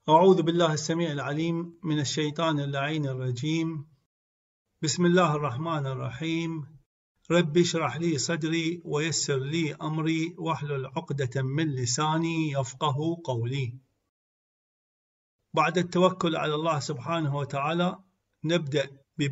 أعوذ بالله السميع العليم من الشيطان اللعين الرجيم. بسم الله الرحمن الرحيم. رب اشرح لي صدري ويسر لي أمري واحلل عقدة من لساني يفقه قولي. بعد التوكل على الله سبحانه وتعالى نبدأ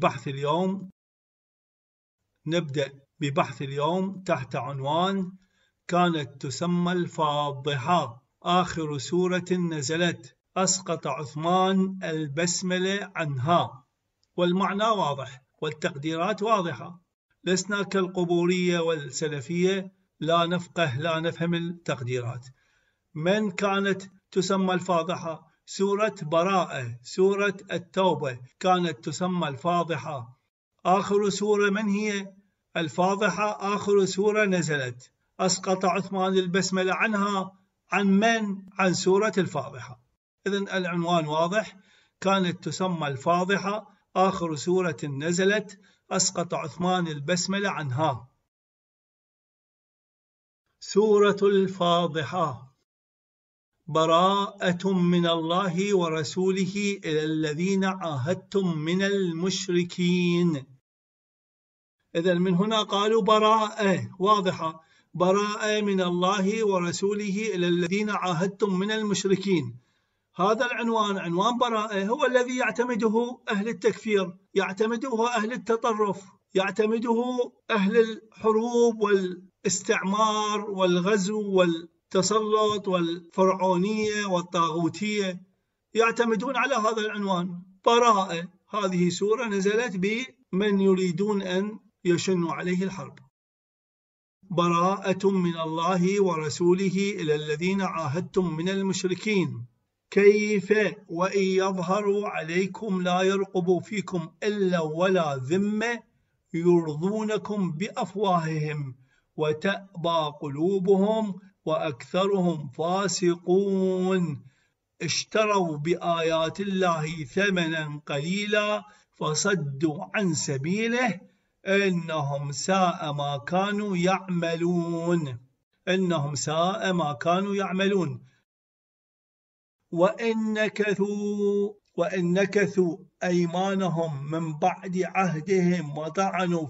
ببحث اليوم تحت عنوان كانت تسمى الفاضحة، آخر سورة نزلت، أسقط عثمان البسملة عنها. والمعنى واضح والتقديرات واضحة، لسنا كالقبورية والسلفية لا نفهم التقديرات. من كانت تسمى الفاضحة؟ سورة براءة، سورة التوبة كانت تسمى الفاضحة. آخر سورة من هي؟ الفاضحة آخر سورة نزلت، أسقط عثمان البسملة عنها. عن من؟ عن سورة الفاضحة. إذن العنوان واضح، كانت تسمى الفاضحة، آخر سورة نزلت، أسقط عثمان البسملة عنها. سورة الفاضحة: براءة من الله ورسوله إلى الذين عاهدتم من المشركين. إذن من هنا قالوا براءة واضحة، براءة من الله ورسوله إلى الذين عاهدتم من المشركين. هذا العنوان، عنوان براءة، هو الذي يعتمده أهل التكفير، يعتمده أهل التطرف، يعتمده أهل الحروب والاستعمار والغزو والتسلط والفرعونية والطاغوتية، يعتمدون على هذا العنوان براءة. هذه سورة نزلت بمن يريدون أن يشنوا عليه الحرب. براءة من الله ورسوله إلى الذين عاهدتم من المشركين. كيف وإن يظهروا عليكم لا يرقبوا فيكم إلا ولا ذمة يرضونكم بأفواههم وتأبى قلوبهم وأكثرهم فاسقون. اشتروا بآيات الله ثمنا قليلا فصدوا عن سبيله إنهم ساء ما كانوا يعملون. إنهم ساء ما كانوا يعملون. وإن نكثوا أيمانهم من بعد عهدهم وطعنوا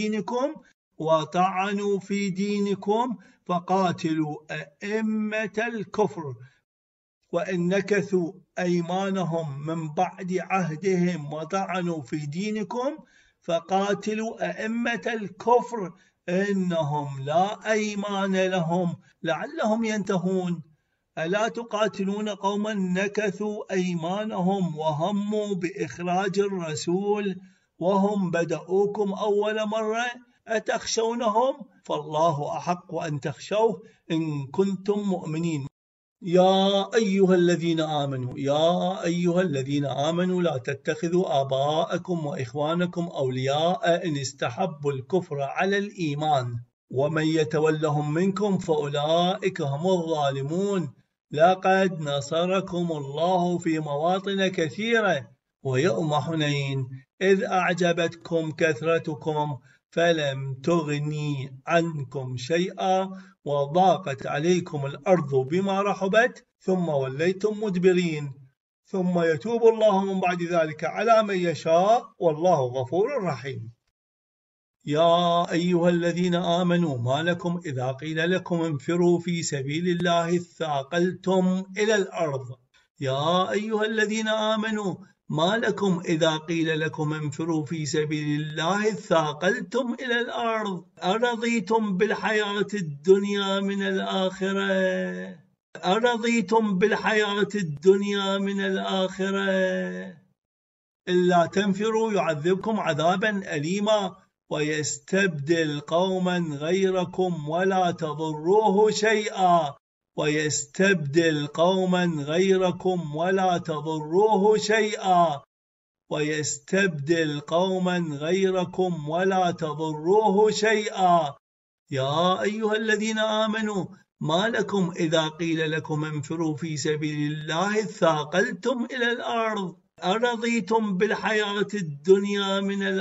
في دينكم فقاتلوا أئمة الكفر. وإن نكثوا أيمانهم من بعد عهدهم وطعنوا في دينكم فقاتلوا أئمة الكفر إنهم لا أيمان لهم لعلهم ينتهون. ألا تقاتلون قوما نكثوا أيمانهم وهموا بإخراج الرسول وهم بدأوكم أول مرة أتخشونهم فالله أحق أن تخشوه إن كنتم مؤمنين. يا أيها الذين آمنوا لا تتخذوا آباءكم وإخوانكم أولياء إن استحبوا الكفر على الإيمان ومن يتولهم منكم فأولئك هم الظالمون. لقد نصركم الله في مواطن كثيرة ويوم حنين إذ أعجبتكم كثرتكم فلم تغني عنكم شيئا وضاقت عليكم الأرض بما رحبت ثم وليتم مدبرين ثم يتوب الله من بعد ذلك على من يشاء والله غفور رحيم. يا أيها الذين آمنوا ما لكم إذا قيل لكم انفروا في سبيل الله اثاقلتم إلى الأرض. يا أيها الذين آمنوا ما لكم إذا قيل لكم انفروا في سبيل الله اثاقلتم إلى الأرض أرضيتم بالحياة الدنيا من الآخرة. إلا تنفروا يعذبكم عذابا أليما ويستبدل قوما غيركم ولا تضروه شيئا. يا أيها الذين آمنوا ما لكم إذا قيل لكم انفروا في سبيل الله اثاقلتم إلى الأرض أرضيتم بالحياة الدنيا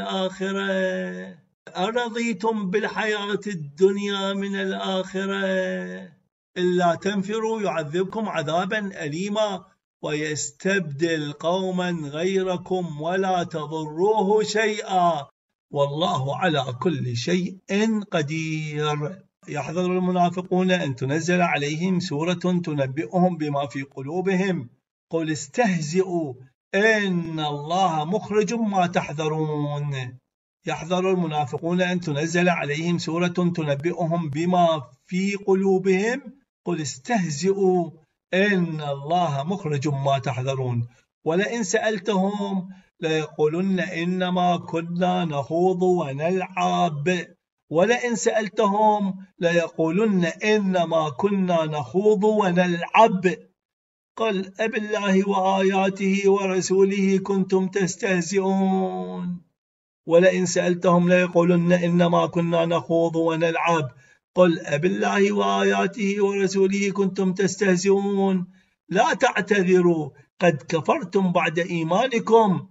من الآخرة. إلا تنفروا يعذبكم عذابا أليما ويستبدل قوما غيركم ولا تضروه شيئا والله على كل شيء قدير. يحذر المنافقون أن تنزل عليهم سورة تنبئهم بما في قلوبهم قل استهزئوا إن الله مخرج ما تحذرون. يحذر المنافقون أن تنزل عليهم سورة تنبئهم بما في قلوبهم قل استهزئوا إن الله مخرج ما تحذرون ولئن سألتهم ليقولن إنما كنا نخوض ونلعب ولئن سألتهم ليقولن إنما كنا نخوض ونلعب قل أبالله وآياته ورسوله كنتم تستهزئون. ولئن سألتهم ليقولن إنما كنا نخوض ونلعب قل أبالله وآياته ورسوله كنتم تستهزئون لا تعتذروا قد كفرتم بعد إيمانكم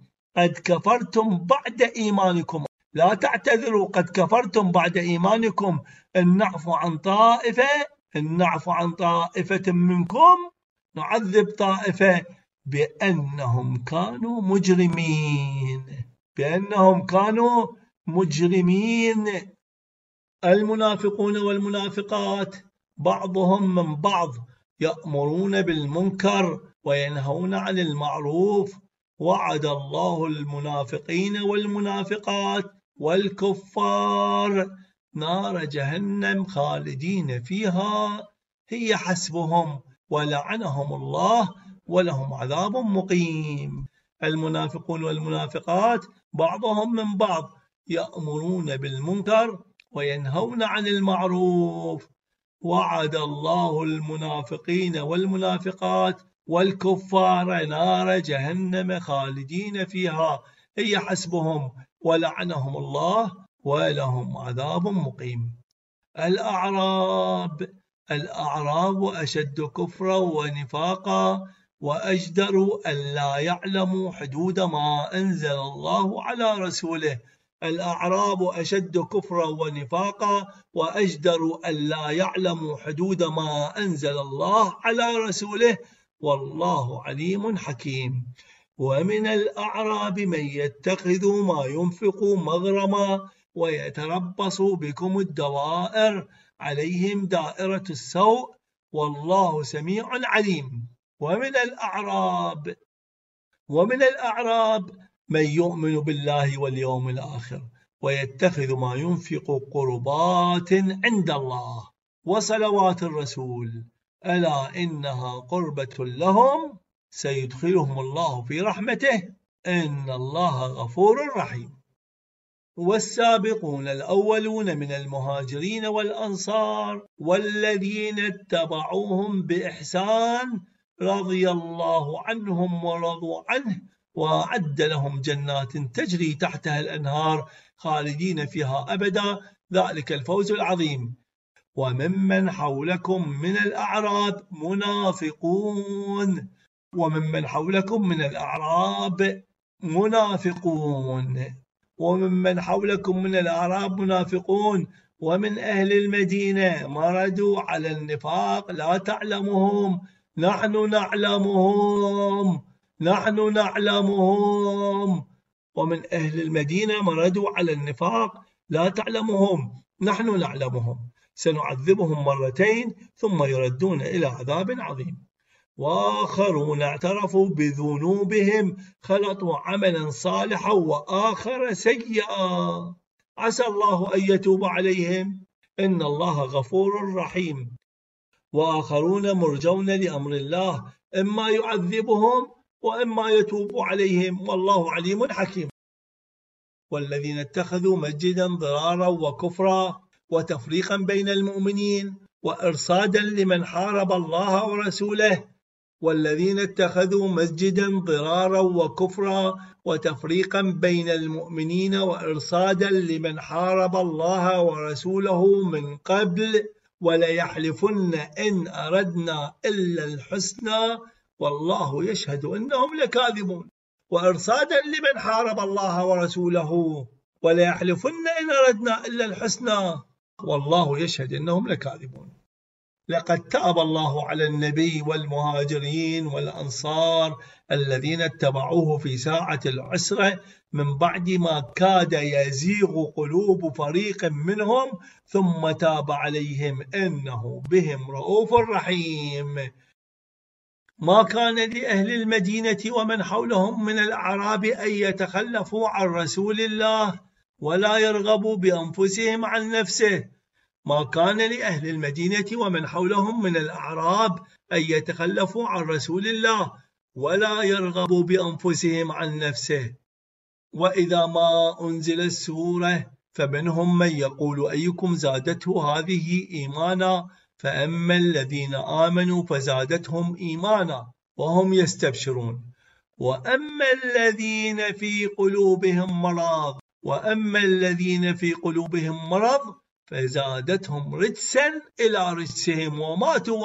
لا تعتذروا قد كفرتم بعد إيمانكم إن نعفو عن طائفة منكم نعذب طائفة بأنهم كانوا مجرمين. المنافقون والمنافقات بعضهم من بعض يأمرون بالمنكر وينهون عن المعروف وعد الله المنافقين والمنافقات والكفار نار جهنم خالدين فيها هي حسبهم ولعنهم الله ولهم عذاب مقيم. المنافقون والمنافقات بعضهم من بعض يأمرون بالمنكر وينهون عن المعروف وعد الله المنافقين والمنافقات والكفار نار جهنم خالدين فيها هي حسبهم ولعنهم الله ولهم عذاب مقيم. الأعراب أشد كفرا ونفاقا وأجدر ألا يعلموا حدود ما أنزل الله على رسوله. الأعراب أشد كفرا ونفاقا وأجدر ألا يعلموا حدود ما أنزل الله على رسوله والله عليم حكيم. ومن الأعراب من يتخذ ما ينفق مغرما ويتربص بكم الدوائر عليهم دائرة السوء والله سميع عليم. ومن الأعراب من يؤمن بالله واليوم الآخر ويتخذ ما ينفق قربات عند الله وصلوات الرسول ألا إنها قربة لهم سيدخلهم الله في رحمته إن الله غفور رحيم. والسابقون الأولون من المهاجرين والأنصار والذين اتبعوهم بإحسان رضي الله عنهم ورضوا عنه وأعد لهم جنات تجري تحتها الأنهار خالدين فيها أبدا ذلك الفوز العظيم. وممن حولكم من الأعراب منافقون وممن حولكم من الأعراب منافقون ومن أهل المدينة مردوا على النفاق لا تعلمهم نحن نعلمهم. ومن أهل المدينة مردوا على النفاق لا تعلمهم نحن نعلمهم سنعذبهم مرتين ثم يردون إلى عذاب عظيم. وآخرون اعترفوا بذنوبهم خلطوا عملا صالحا وآخر سيئا عسى الله أن يتوب عليهم إن الله غفور رحيم. وآخرون مرجون لأمر الله إما يعذبهم وإما يتوب عليهم والله عليم حكيم. والذين اتخذوا مسجدا ضرارا وكفرا وتفريقا بين المؤمنين وإرصادا لمن حارب الله ورسوله والذين اتخذوا مسجدا ضرارا وكفرا وتفريقا بين المؤمنين وإرصادا لمن حارب الله ورسوله من قبل وليحلفن إن أردنا إلا الحسنى والله يشهد إنهم لكاذبون. وإرصادا لمن حارب الله ورسوله وليحلفن إن أردنا إلا الحسنى والله يشهد إنهم لكاذبون. لقد تاب الله على النبي والمهاجرين والأنصار الذين اتبعوه في ساعة العسرة من بعد ما كاد يزيغ قلوب فريق منهم ثم تاب عليهم إنه بهم رؤوف رحيم. ما كان لأهل المدينة ومن حولهم من الأعراب أن يتخلفوا عن رسول الله ولا يرغبوا بأنفسهم عن نفسه. ما كان لأهل المدينة ومن حولهم من الأعراب أن يتخلفوا عن رسول الله ولا يرغبوا بأنفسهم عن نفسه. وإذا ما أنزل السورة فمنهم من يقول أيكم زادته هذه إيمانا فأما الذين آمنوا فزادتهم إيمانا وهم يستبشرون وأما الذين في قلوبهم مرض فزادتهم رجسا إلى رجسهم وماتوا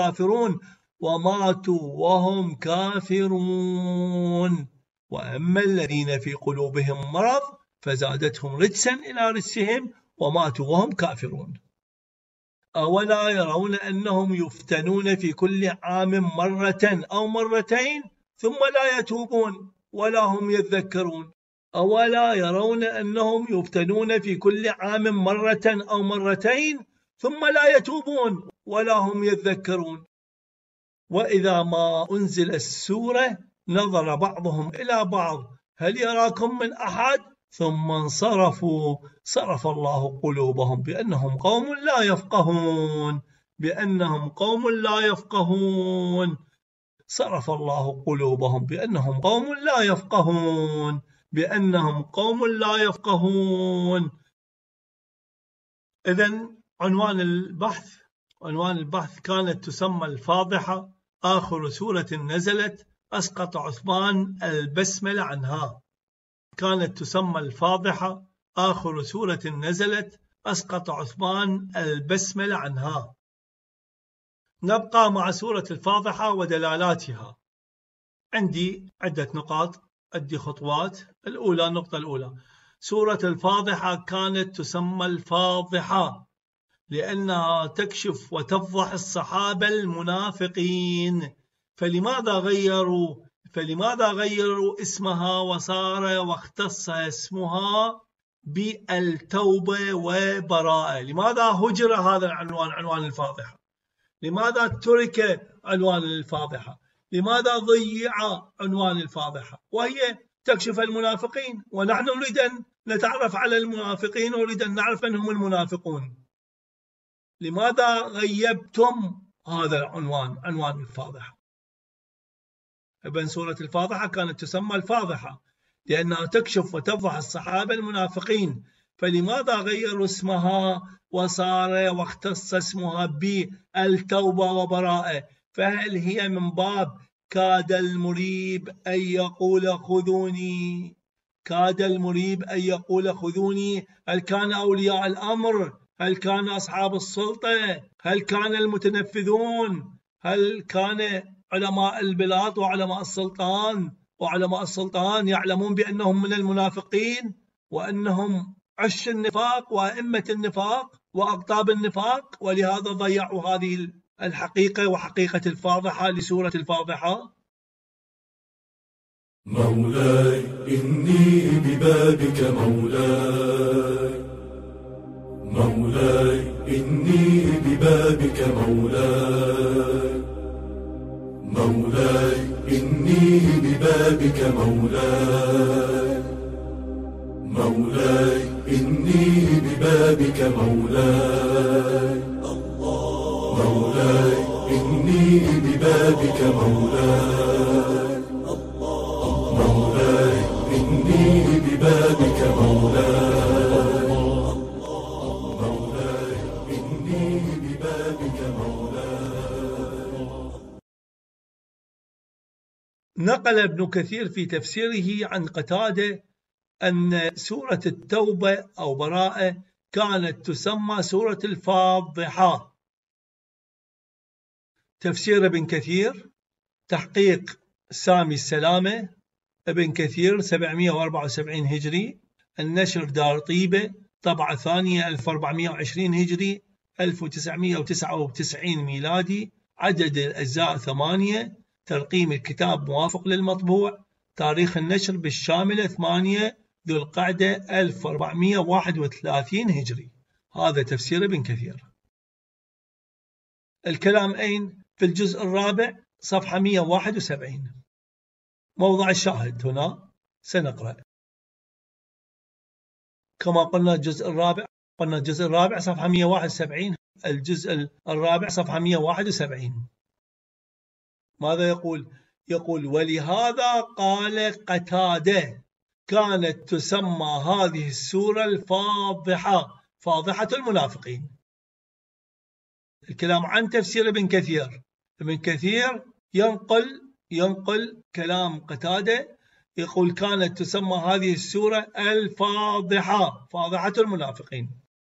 وهم كافرون. وأما الذين في قلوبهم مرض فزادتهم رجسا إلى رجسهم وماتوا وهم كافرون. أولا يرون أنهم يفتنون في كل عام مرة أو مرتين ثم لا يتوبون ولا هم يذكرون. أولا يرون أنهم يفتنون في كل عام مرة أو مرتين ثم لا يتوبون ولا هم يذكرون. وإذا ما أنزل السورة نظر بعضهم إلى بعض هل يراكم من أحد ثم انصرفوا صرف الله قلوبهم بأنهم قوم لا يفقهون صرف الله قلوبهم بأنهم قوم لا يفقهون. إذن عنوان البحث كانت تسمى الفاضحة آخر سورة نزلت أسقط عثمان البسملة عنها. كانت تسمى الفاضحة آخر سورة نزلت أسقط عثمان البسملة عنها. نبقى مع سورة الفاضحة ودلالاتها. عندي عدة نقاط، عندي خطوات. النقطة الأولى، سورة الفاضحة كانت تسمى الفاضحة لأنها تكشف وتفضح الصحابة المنافقين. فلماذا غيروا اسمها واختص اسمها بالتوبة وبراءة؟ لماذا هجر هذا العنوان، عنوان الفاضحة؟ لماذا ترك عنوان الفاضحة؟ لماذا ضيع عنوان الفاضحة وهي تكشف المنافقين؟ ونحن نريد أن نتعرف على المنافقين ونريد أن نعرف من هم المنافقون. لماذا غيبتم هذا العنوان، عنوان الفاضحة؟ ابن سورة الفاضحة كانت تسمى الفاضحة لأنها تكشف وتفضح الصحابة المنافقين. فلماذا غيروا اسمها واختص اسمها بالتوبة وبراءة؟ فهل هي من باب كاد المريب أن يقول خذوني؟ هل كان أولياء الأمر؟ هل كان أصحاب السلطة؟ هل كان المتنفذون؟ هل كان علماء البلاد وعلماء السلطان يعلمون بأنهم من المنافقين وأنهم عش النفاق وأئمة النفاق وأقطاب النفاق، ولهذا ضيعوا هذه الحقيقة وحقيقة الفاضحة لسورة الفاضحة؟ مولاي إني ببابك مولاي إني ببابك مولاي إني ببابك مولاي إني ببابك مولاي إني ببابك مولاي إني ببابك إني ببابك نقل ابن كثير في تفسيره عن قتادة أن سورة التوبة أو براءة كانت تسمى سورة الفاضحة. تفسير ابن كثير تحقيق سامي السلامة، ابن كثير 774 هجري، النشر دار طيبة، طبعة ثانية 1420 هجري، 1999 ميلادي. عدد الأجزاء 8. ترقيم الكتاب موافق للمطبوع. تاريخ النشر بالشاملة 8 ذو القعدة 1431 هجري. هذا تفسير ابن كثير. الكلام أين؟ في الجزء الرابع صفحة 171. موضع الشاهد هنا سنقرأ كما قلنا الجزء الرابع. قلنا الجزء الرابع صفحة 171. الجزء الرابع صفحة 171. ماذا يقول؟ يقول: ولهذا قال قتادة كانت تسمى هذه السورة الفاضحة، فاضحة المنافقين. الكلام عن تفسير ابن كثير. ابن كثير ينقل كلام قتادة، يقول كانت تسمى هذه السورة الفاضحة، فاضحة المنافقين.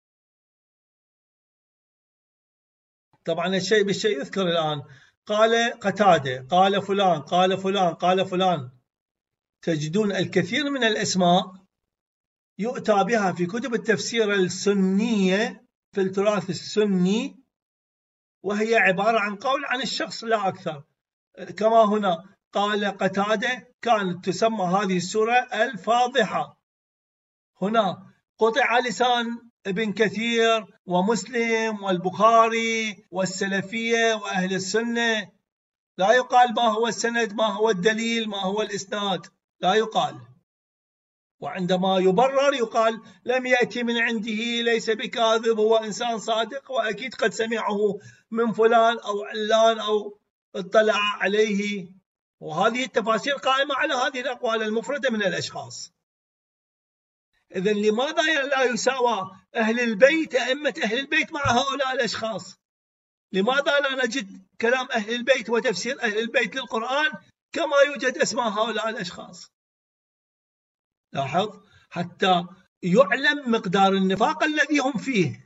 طبعا الشيء بالشيء يذكر الآن. قال قتادة، قال فلان، قال فلان، قال فلان. تجدون الكثير من الأسماء يؤتى بها في كتب التفسير السنية في التراث السني، وهي عبارة عن قول عن الشخص لا أكثر. كما هنا قال قتادة كانت تسمى هذه السورة الفاضحة. هنا قطع لسان ابن كثير ومسلم والبخاري والسلفية وأهل السنة. لا يقال ما هو السند، ما هو الدليل، ما هو الإسناد، لا يقال. وعندما يبرر يقال لم يأتي من عنده، ليس بكاذب، هو إنسان صادق، وأكيد قد سمعه من فلان أو علان أو اطلع عليه. وهذه التفاسير قائمة على هذه الأقوال المفردة من الأشخاص. إذن لماذا لا يساوى أهل البيت، أئمة أهل البيت، مع هؤلاء الأشخاص؟ لماذا لا نجد كلام أهل البيت وتفسير أهل البيت للقرآن كما يوجد أسماء هؤلاء الأشخاص؟ لاحظ حتى يعلم مقدار النفاق الذي هم فيه.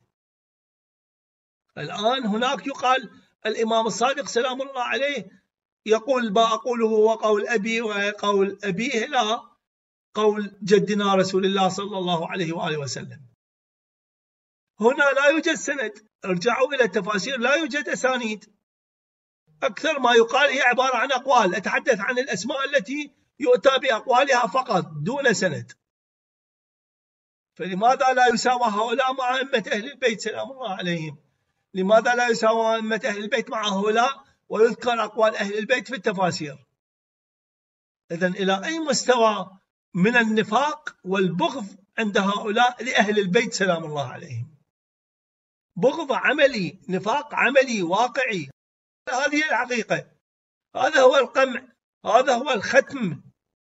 الآن هناك يقال الإمام الصادق سلام الله عليه يقول ما أقوله هو قول أبي وقول أبيه، لا، قول جدنا رسول الله صلى الله عليه وآله وسلم. هنا لا يوجد سند، ارجعوا إلى التفاسير، لا يوجد أسانيد. أكثر ما يقال هي عبارة عن أقوال، أتحدث عن الأسماء التي يؤتى بأقوالها فقط دون سند. فلماذا لا يساوى هؤلاء مع أئمة أهل البيت سلام الله عليهم؟ لماذا لا يساوى أئمة أهل البيت مع هؤلاء ويذكر أقوال أهل البيت في التفاسير؟ إذن إلى أي مستوى من النفاق والبغض عند هؤلاء لأهل البيت سلام الله عليهم؟ بغض عملي، نفاق عملي واقعي. هذه الحقيقة، هذا هو القمع، هذا هو الختم.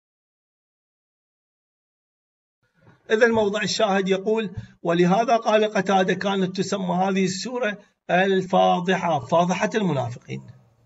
إذا موضع الشاهد يقول: ولهذا قال قتادة كانت تسمى هذه السورة الفاضحة، فاضحة المنافقين.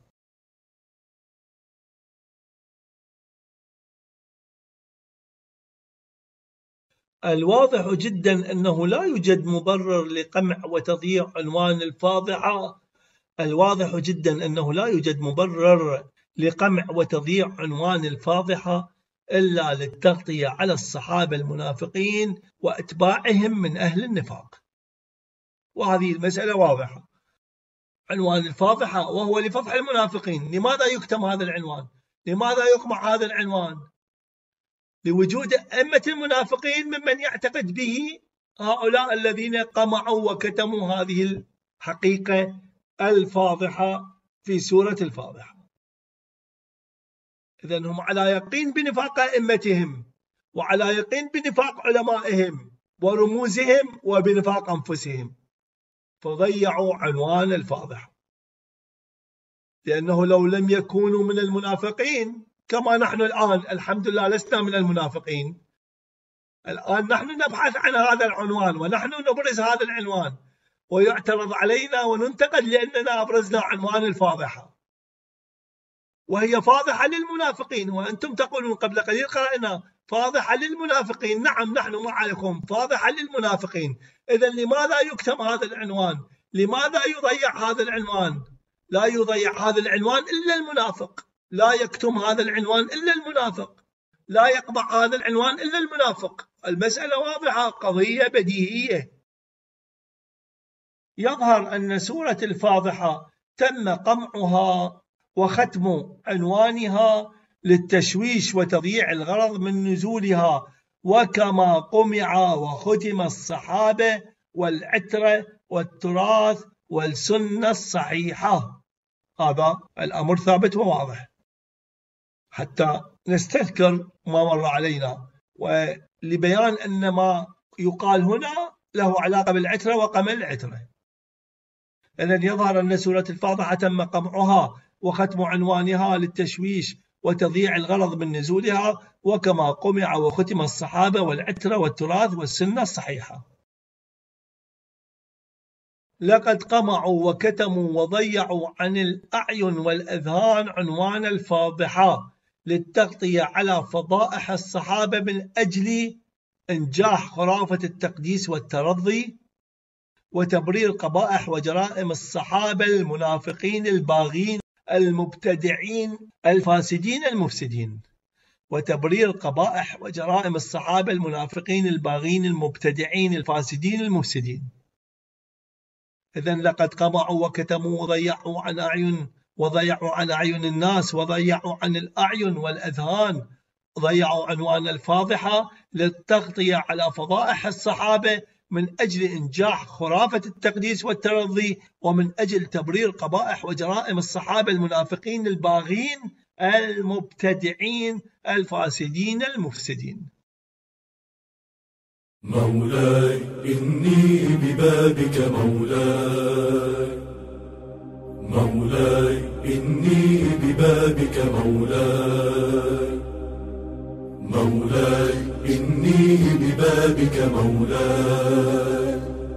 الواضح جدا أنه لا يوجد مبرر لقمع وتضييع عنوان الفاضحة. الواضح جدا أنه لا يوجد مبرر لقمع وتضييع عنوان الفاضحة إلا للتغطية على الصحابة المنافقين وأتباعهم من أهل النفاق. وهذه المسألة واضحة. عنوان الفاضحة وهو لفضح المنافقين. لماذا يكتم هذا العنوان؟ لماذا يقمع هذا العنوان؟ لوجود أئمة المنافقين ممن يعتقد به هؤلاء الذين قمعوا وكتموا هذه الحقيقة الفاضحة في سورة الفاضحة. إذن هم على يقين بنفاق أئمتهم، وعلى يقين بنفاق علمائهم ورموزهم، وبنفاق أنفسهم، فضيعوا عنوان الفاضحة. لأنه لو لم يكونوا من المنافقين كما نحن الآن الحمد لله لسنا من المنافقين، الآن نحن نبحث عن هذا العنوان ونحن نبرز هذا العنوان، ويعترض علينا وننتقد لأننا أبرزنا عنوان الفاضحة، وهي فاضحة للمنافقين. وأنتم تقولون قبل قليل قرأنا فاضحة للمنافقين. نعم، نحن معكم، فاضحة للمنافقين. إذن لماذا يكتم هذا العنوان؟ لماذا يضيع هذا العنوان؟ لا يضيع هذا العنوان إلا المنافق، لا يكتم هذا العنوان إلا المنافق، لا يقبع هذا العنوان إلا المنافق. المسألة واضحة، قضية بديهية. يظهر أن سورة الفاضحة تم قمعها وختم عنوانها للتشويش وتضييع الغرض من نزولها، وكما قمع وختم الصحابة والعترة والتراث والسنة الصحيحة. هذا الأمر ثابت وواضح، حتى نستذكر ما مر علينا، ولبيان أن ما يقال هنا له علاقة بالعترة وقمع العترة. إذن يظهر أن سورة الفاضحة تم قمعها وختم عنوانها للتشويش وتضييع الغرض من نزولها، وكما قمع وختم الصحابة والعترة والتراث والسنة الصحيحة. لقد قمعوا وكتموا وضيعوا عن الأعين والأذهان عنوان الفاضحة للتغطية على فضائح الصحابة من أجل إنجاح خرافة التقديس والترضي وتبرير قبائح وجرائم الصحابة المنافقين الباغين المبتدعين الفاسدين المفسدين. وتبرير قبائح وجرائم الصحابة المنافقين الباغين المبتدعين الفاسدين المفسدين. إذن لقد قمعوا وكتموا وضيعوا عن أعين الناس، وضيعوا عن الأعين والأذهان، ضيعوا عنوان الفاضحة للتغطية على فضائح الصحابة من أجل إنجاح خرافة التقديس والترضي، ومن أجل تبرير قبائح وجرائم الصحابة المنافقين الباغين المبتدعين الفاسدين المفسدين. مولاي إني ببابك مولاي، مولاي إني ببابك مولاي، مولاي إني ببابك مولاي،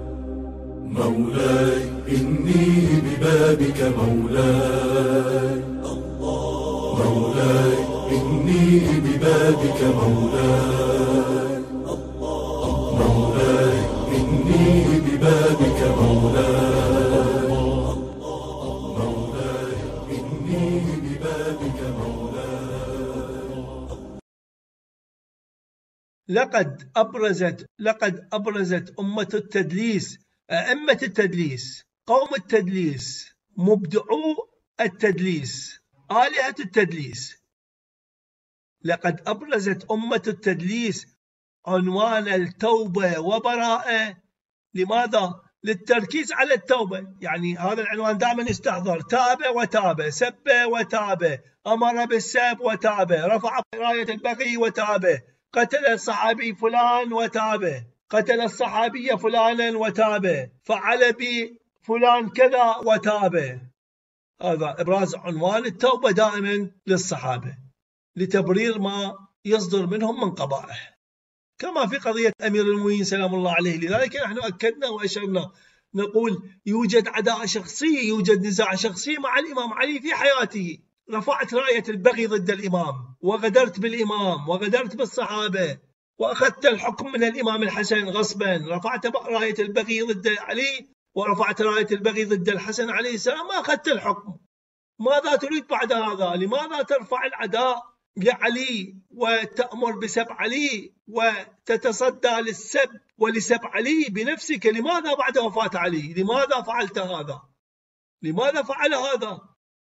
مولاي إني ببابك مولاي، مولاي إني ببابك مولاي، مولاي إني ببابك مولاي، مولاي إني ببابك مولاي. لقد أبرزت أمة التدليس، أئمة التدليس، قوم التدليس، مبدعو التدليس، آلهة التدليس. لقد أبرزت أمة التدليس عنوان التوبة وبراءة. لماذا؟ للتركيز على التوبة. يعني هذا العنوان دائما يستحضر: تاب وتاب، سب وتاب، أمر بالسب وتاب، رفع راية البغي وتاب، قتل الصحابي فلان وتاب، قتل الصحابية فلانا وتاب، فعل بفلان كذا وتاب. هذا إبراز عنوان التوبة دائما للصحابة لتبرير ما يصدر منهم من قبائح، كما في قضية أمير المؤمنين سلام الله عليه. لذلك نحن أكدنا وأشرنا، نقول يوجد عداء شخصي، يوجد نزاع شخصي مع الإمام علي في حياته. رفعت راية البغي ضد الإمام، وغدرت بالإمام، وغدرت بالصحابة، وأخذت الحكم من الإمام الحسن غصبا. رفعت راية البغي ضد علي، ورفعت راية البغي ضد الحسن عليه السلام، ما أخذت الحكم. ماذا تريد بعد هذا؟ لماذا ترفع العداء لعلي وتأمر بسب علي وتتصدى للسب ولسب علي بنفسك؟ لماذا بعد وفاة علي؟ لماذا فعلت هذا؟ لماذا فعل هذا؟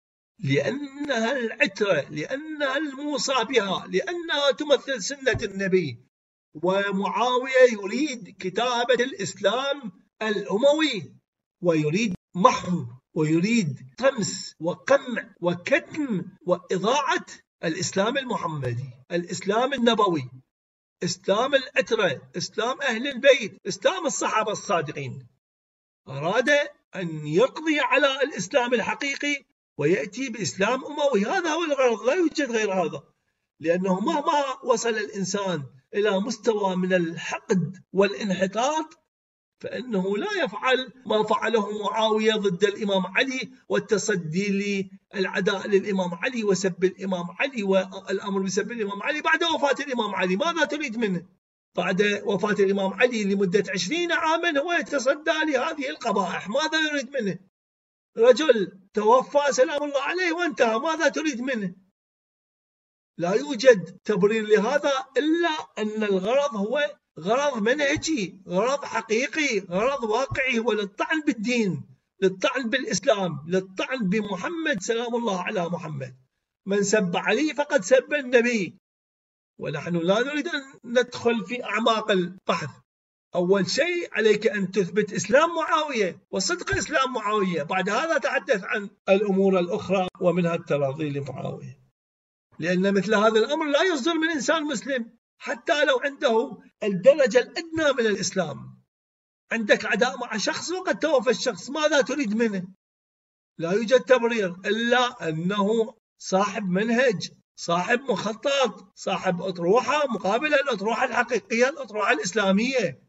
لأنها العترة، لأنها الموصى بها، لأنها تمثل سنة النبي. ومعاوية يريد كتابة الإسلام الأموي، ويريد محو، ويريد طمس وقمع وكتم وإضاعة الإسلام المحمدي، الإسلام النبوي، إسلام العترة، إسلام أهل البيت، إسلام الصحابة الصادقين. أراد أن يقضي على الإسلام الحقيقي ويأتي بإسلام أموي. هذا هو الغرض، لا يوجد غير هذا. لأنه مهما وصل الإنسان إلى مستوى من الحقد والانحطاط، فإنه لا يفعل ما فعله معاوية ضد الإمام علي، والتصدي للعداء للإمام علي وسب الإمام علي والأمر بسب الإمام علي بعد وفاة الإمام علي. ماذا تريد منه؟ بعد وفاة الإمام علي لمدة 20 عاما هو يتصدى لهذه القبائح. ماذا يريد منه؟ رجل توفى سلام الله عليه وانتهى، ماذا تريد منه؟ لا يوجد تبرير لهذا إلا أن الغرض هو غرض منهجي، غرض حقيقي، غرض واقعي، هو للطعن بالدين، للطعن بالإسلام، للطعن بمحمد سلام الله على محمد. من سب علي فقد سب النبي. ونحن لا نريد أن ندخل في أعماق البحث. أول شيء عليك أن تثبت إسلام معاوية وصدق إسلام معاوية، بعد هذا تحدث عن الأمور الأخرى ومنها التراضي لمعاوية. لأن مثل هذا الأمر لا يصدر من إنسان مسلم حتى لو عنده الدرجة الأدنى من الإسلام. عندك عداء مع شخص وقد توفى الشخص، ماذا تريد منه؟ لا يوجد تبرير إلا أنه صاحب منهج، صاحب مخطط، صاحب أطروحة مقابل الأطروحة الحقيقية، الأطروحة الإسلامية.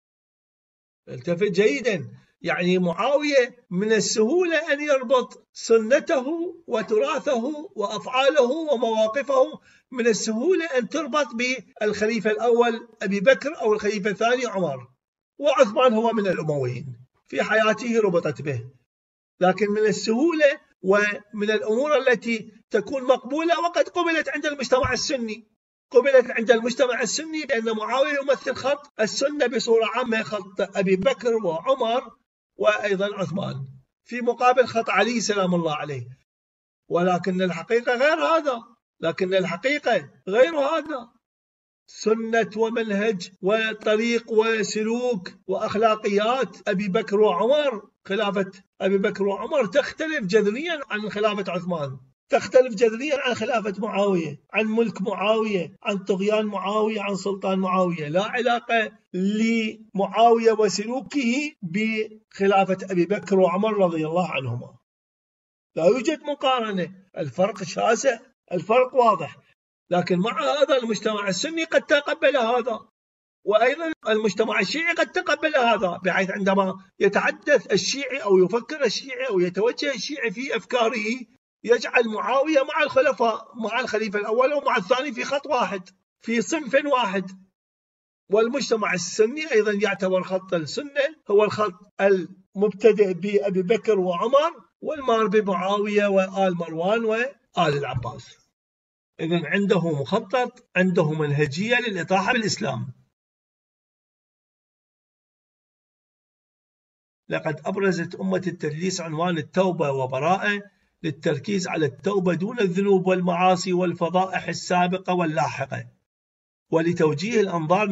التفت جيدا، يعني معاوية من السهولة أن يربط سنته وتراثه وأفعاله ومواقفه، من السهولة أن تربط بالخليفة الأول أبي بكر أو الخليفة الثاني عمر، وعثمان هو من الأمويين، في حياته ربطت به. لكن من السهولة ومن الأمور التي تكون مقبولة وقد قبلت عند المجتمع السني، قبلت عند المجتمع السني بأن معاوية يمثل خط السنة بصورة عامة، خط أبي بكر وعمر وأيضا عثمان، في مقابل خط علي سلام الله عليه. ولكن الحقيقة غير هذا، لكن الحقيقة غير هذا. سنة ومنهج وطريق وسلوك وأخلاقيات أبي بكر وعمر، خلافة أبي بكر وعمر تختلف جذريا عن خلافة عثمان، تختلف جذريا عن خلافة معاوية، عن ملك معاوية، عن طغيان معاوية، عن سلطان معاوية. لا علاقة لمعاوية وسلوكه بخلافة أبي بكر وعمر رضي الله عنهما، لا يوجد مقارنة، الفرق شاسع، الفرق واضح. لكن مع هذا المجتمع السني قد تقبل هذا، وأيضا المجتمع الشيعي قد تقبل هذا، بحيث عندما يتحدث الشيعي أو يفكر الشيعي أو يتوجه الشيعي في أفكاره يجعل معاوية مع الخلفاء، مع الخليفة الأول ومع الثاني في خط واحد، في صنف واحد. والمجتمع السني أيضا يعتبر خط السنة هو الخط المبتدئ بأبي بكر وعمر والمار بمعاوية وآل مروان وآل العباس. إذن عنده مخطط، عنده منهجية للإطاحة بالإسلام. لقد أبرزت أمة التدليس عنوان التوبة وبراءة للتركيز على التوبة دون الذنوب والمعاصي والفضائح السابقة واللاحقة، ولتوجيه الأنظار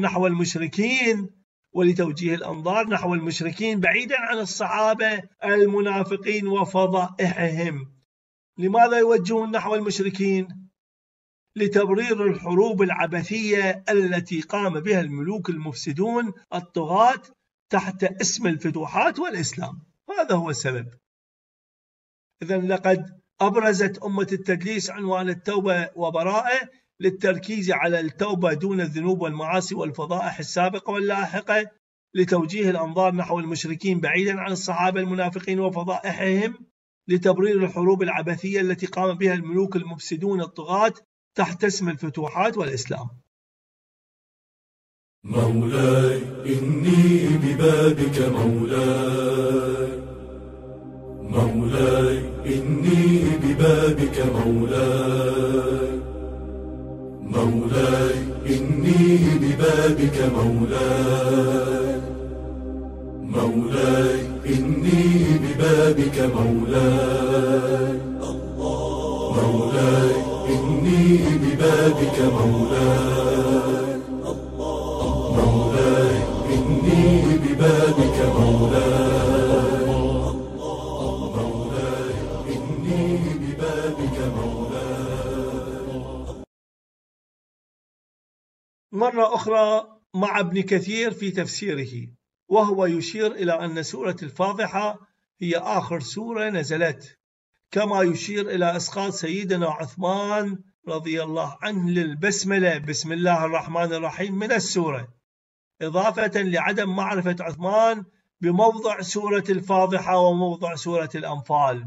نحو المشركين بعيدا عن الصحابة المنافقين وفضائحهم. لماذا يوجهون نحو المشركين؟ لتبرير الحروب العبثية التي قام بها الملوك المفسدون الطغاة تحت اسم الفتوحات والإسلام، هذا هو السبب. إذن لقد أبرزت أمة التدليس عنوان التوبة وبراءة للتركيز على التوبة دون الذنوب والمعاصي والفضائح السابقة واللاحقة، لتوجيه الأنظار نحو المشركين بعيدا عن الصحابة المنافقين وفضائحهم، لتبرير الحروب العبثية التي قام بها الملوك المفسدون الطغاة تحت اسم الفتوحات والإسلام. مولاي إني ببابك مولاي، مولاي إني ببابك مولاي، مولاي إني ببابك مولاي، مولاي إني ببابك مولاي، مولاي إني ببابك مولاي، مولاي إني ببابك مولاي، مولاي إني ببابك مولاي. مرة أخرى مع ابن كثير في تفسيره، وهو يشير إلى أن سورة الفاضحة هي آخر سورة نزلت، كما يشير إلى إسقاط سيدنا عثمان رضي الله عنه للبسملة بسم الله الرحمن الرحيم من السورة، إضافة لعدم معرفة عثمان بموضع سورة الفاضحة وموضع سورة الأنفال.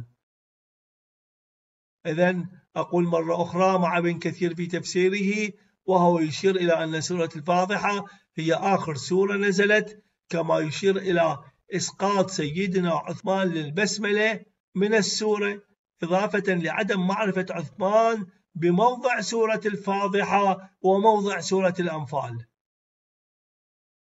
إذن أقول مرة أخرى مع ابن كثير في تفسيره، وهو يشير إلى أن سورة الفاضحة هي آخر سورة نزلت، كما يشير إلى إسقاط سيدنا عثمان للبسملة من السورة، إضافة لعدم معرفة عثمان بموضع سورة الفاضحة وموضع سورة الأنفال.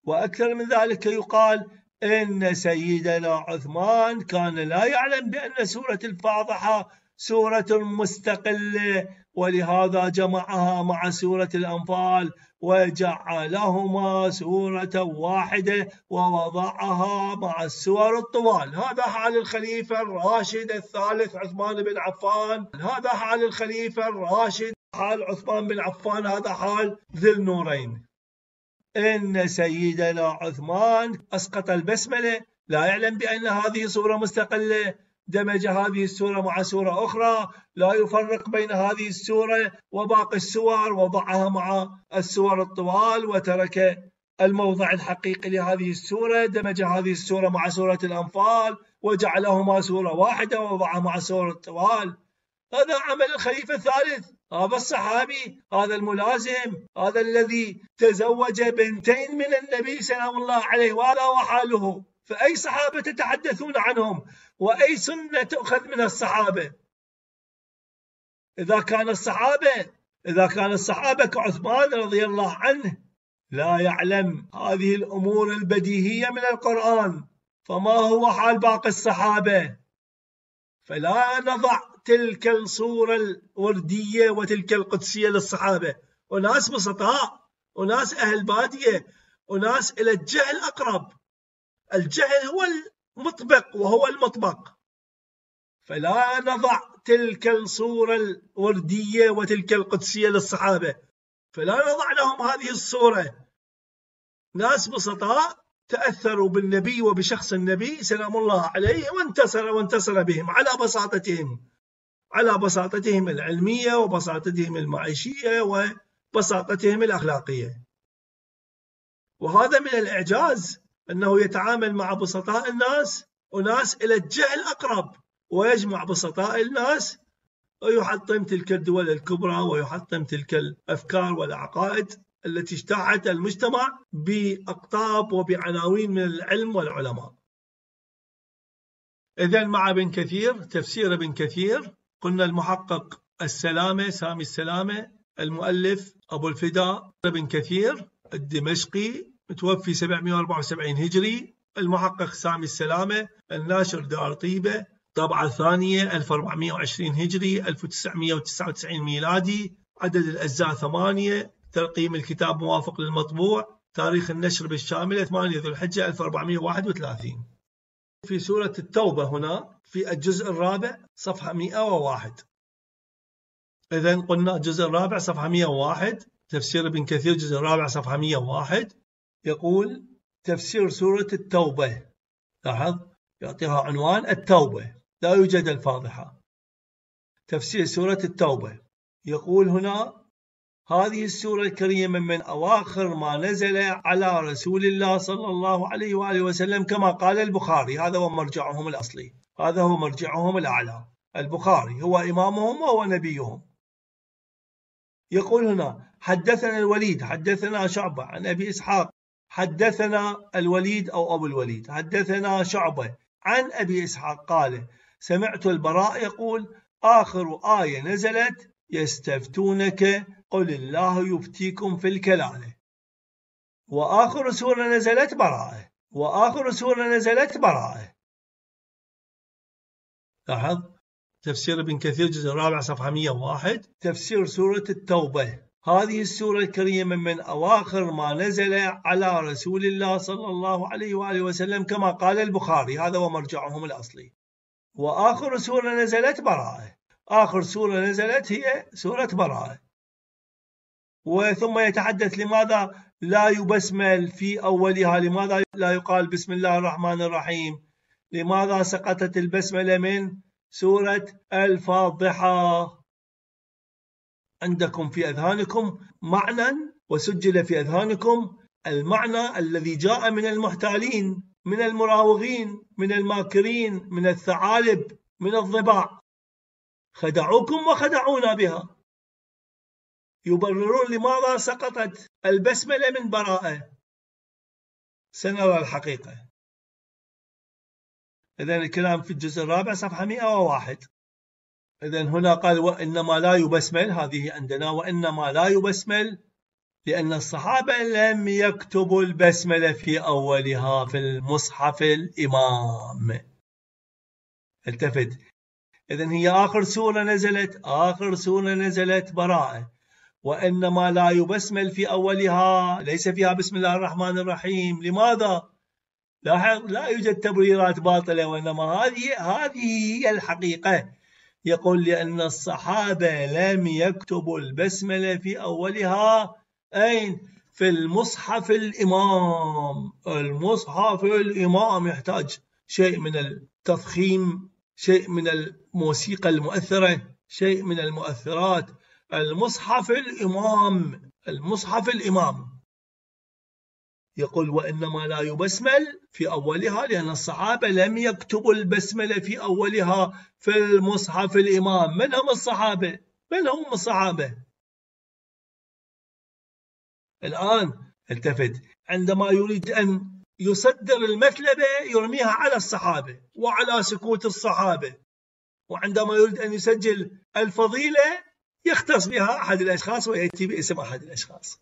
وأكثر من ذلك يقال إن سيدنا عثمان كان لا يعلم بأن سورة الفاضحة سورة مستقلة، ولهذا جمعها مع سورة الأنفال وجعلهما سورة واحدة ووضعها مع السور الطوال. هذا حال الخليفة الراشد الثالث عثمان بن عفان، هذا حال الخليفة الراشد، حال عثمان بن عفان، هذا حال ذي النورين. إن سيدنا عثمان أسقط البسملة، لا يعلم بأن هذه سورة مستقلة، دمج هذه السورة مع سورة أخرى، لا يفرق بين هذه السورة وباقي السور، وضعها مع السور الطوال، وترك الموضع الحقيقي لهذه السورة، دمج هذه السورة مع سورة الأنفال وجعلهما سورة واحدة ووضعها مع سورة الطوال. هذا عمل الخليفة الثالث، هذا الصحابي، هذا الملازم، هذا الذي تزوج بنتين من النبي سلام الله عليه، وهذا وحاله. فأي صحابة تتحدثون عنهم؟ وأي سنة تؤخذ من الصحابة؟ إذا كان الصحابة كعثمان رضي الله عنه لا يعلم هذه الأمور البديهية من القرآن، فما هو حال باقي الصحابة؟ فلا نضع تلك الصورة الوردية وتلك القدسية للصحابة، وناس بسطاء، وناس أهل بادية، وناس إلى الجهل أقرب. الجهل هو المطبق وهو المطبق، فلا نضع تلك الصورة الوردية وتلك القدسية للصحابة، فلا نضع لهم هذه الصورة. ناس بسطاء تأثروا بالنبي وبشخص النبي سلام الله عليه، وانتصر بهم على بساطتهم العلمية وبساطتهم المعيشية وبساطتهم الأخلاقية. وهذا من الإعجاز أنه يتعامل مع بسطاء الناس وناس إلى الجهل أقرب، ويجمع بسطاء الناس ويحطم تلك الدول الكبرى ويحطم تلك الأفكار والعقائد التي اجتاحت المجتمع بأقطاب وبعناوين من العلم والعلماء. إذن مع ابن كثير، تفسير ابن كثير، قلنا المحقق السلامة سامي السلامة، المؤلف أبو الفداء ابن كثير الدمشقي متوفي 774 هجري، المحقق سامي السلامة، الناشر دار طيبة، طبعة ثانية 1420 هجري 1999 ميلادي، عدد الأجزاء 8، ترقيم الكتاب موافق للمطبوع، تاريخ النشر بالشاملة 8 ذو الحجة 1431. في سورة التوبة هنا في الجزء الرابع صفحة 101. إذن قلنا الجزء الرابع صفحة 101، تفسير ابن كثير الجزء الرابع صفحة 101، يقول تفسير سورة التوبة. لاحظ يعطيها عنوان التوبة، لا يوجد الفاضحة. تفسير سورة التوبة يقول هنا: هذه السورة الكريمة من أواخر ما نزل على رسول الله صلى الله عليه وآله وسلم، كما قال البخاري. هذا هو مرجعهم الأصلي، هذا هو مرجعهم الأعلى، البخاري هو إمامهم وهو نبيهم. يقول هنا: حدثنا الوليد حدثنا شعبة عن أبي إسحاق، حدثنا الوليد أو أبو الوليد، حدثنا شعبة عن أبي إسحاق قال: سمعت البراء يقول: آخر آية نزلت يستفتونك قل الله يفتيكم في الكلالة. وآخر سورة نزلت براءة، وآخر سورة نزلت براءة. لاحظ تفسير ابن كثير جزء الرابع صفحة 101، تفسير سورة التوبة: هذه السورة الكريمة من أواخر ما نزل على رسول الله صلى الله عليه وآله وسلم، كما قال البخاري. هذا هو مرجعهم الأصلي. وآخر سورة نزلت براءة، آخر سورة نزلت هي سورة براءة. وثم يتحدث لماذا لا يبسمل في أولها، لماذا لا يقال بسم الله الرحمن الرحيم، لماذا سقطت البسملة من سورة الفاضحة. عندكم في أذهانكم معنى، وسجل في أذهانكم المعنى الذي جاء من المحتالين، من المراوغين، من الماكرين، من الثعالب، من الضباع، خدعوكم وخدعونا بها. يبررون لماذا سقطت البسملة من براءة. سنرى الحقيقة. إذن الكلام في الجزء الرابع صفحة 101. إذن هنا قال: وإنما لا يبسمل، هذه عندنا وإنما لا يبسمل لأن الصحابة لم يكتبوا البسملة في أولها في المصحف الإمام. التفت، إذن هي آخر سورة نزلت براءة، وإنما لا يبسمل في أولها، ليس فيها بسم الله الرحمن الرحيم. لماذا؟ لا يوجد تبريرات باطلة، وإنما هذه هي الحقيقة. يقول لأن الصحابة لم يكتبوا البسملة في أولها. أين؟ في المصحف الإمام. المصحف الإمام يحتاج شيء من التضخيم، شيء من الموسيقى المؤثرة، شيء من المؤثرات. المصحف الإمام يقول وإنما لا يبسمل في أولها لأن الصحابة لم يكتبوا البسملة في أولها في المصحف الإمام. من هم الصحابة؟ الآن التفت، عندما يريد أن يصدر المثلبة يرميها على الصحابة وعلى سكوت الصحابة، وعندما يريد أن يسجل الفضيلة يختص بها أحد الأشخاص ويأتي باسم أحد الأشخاص.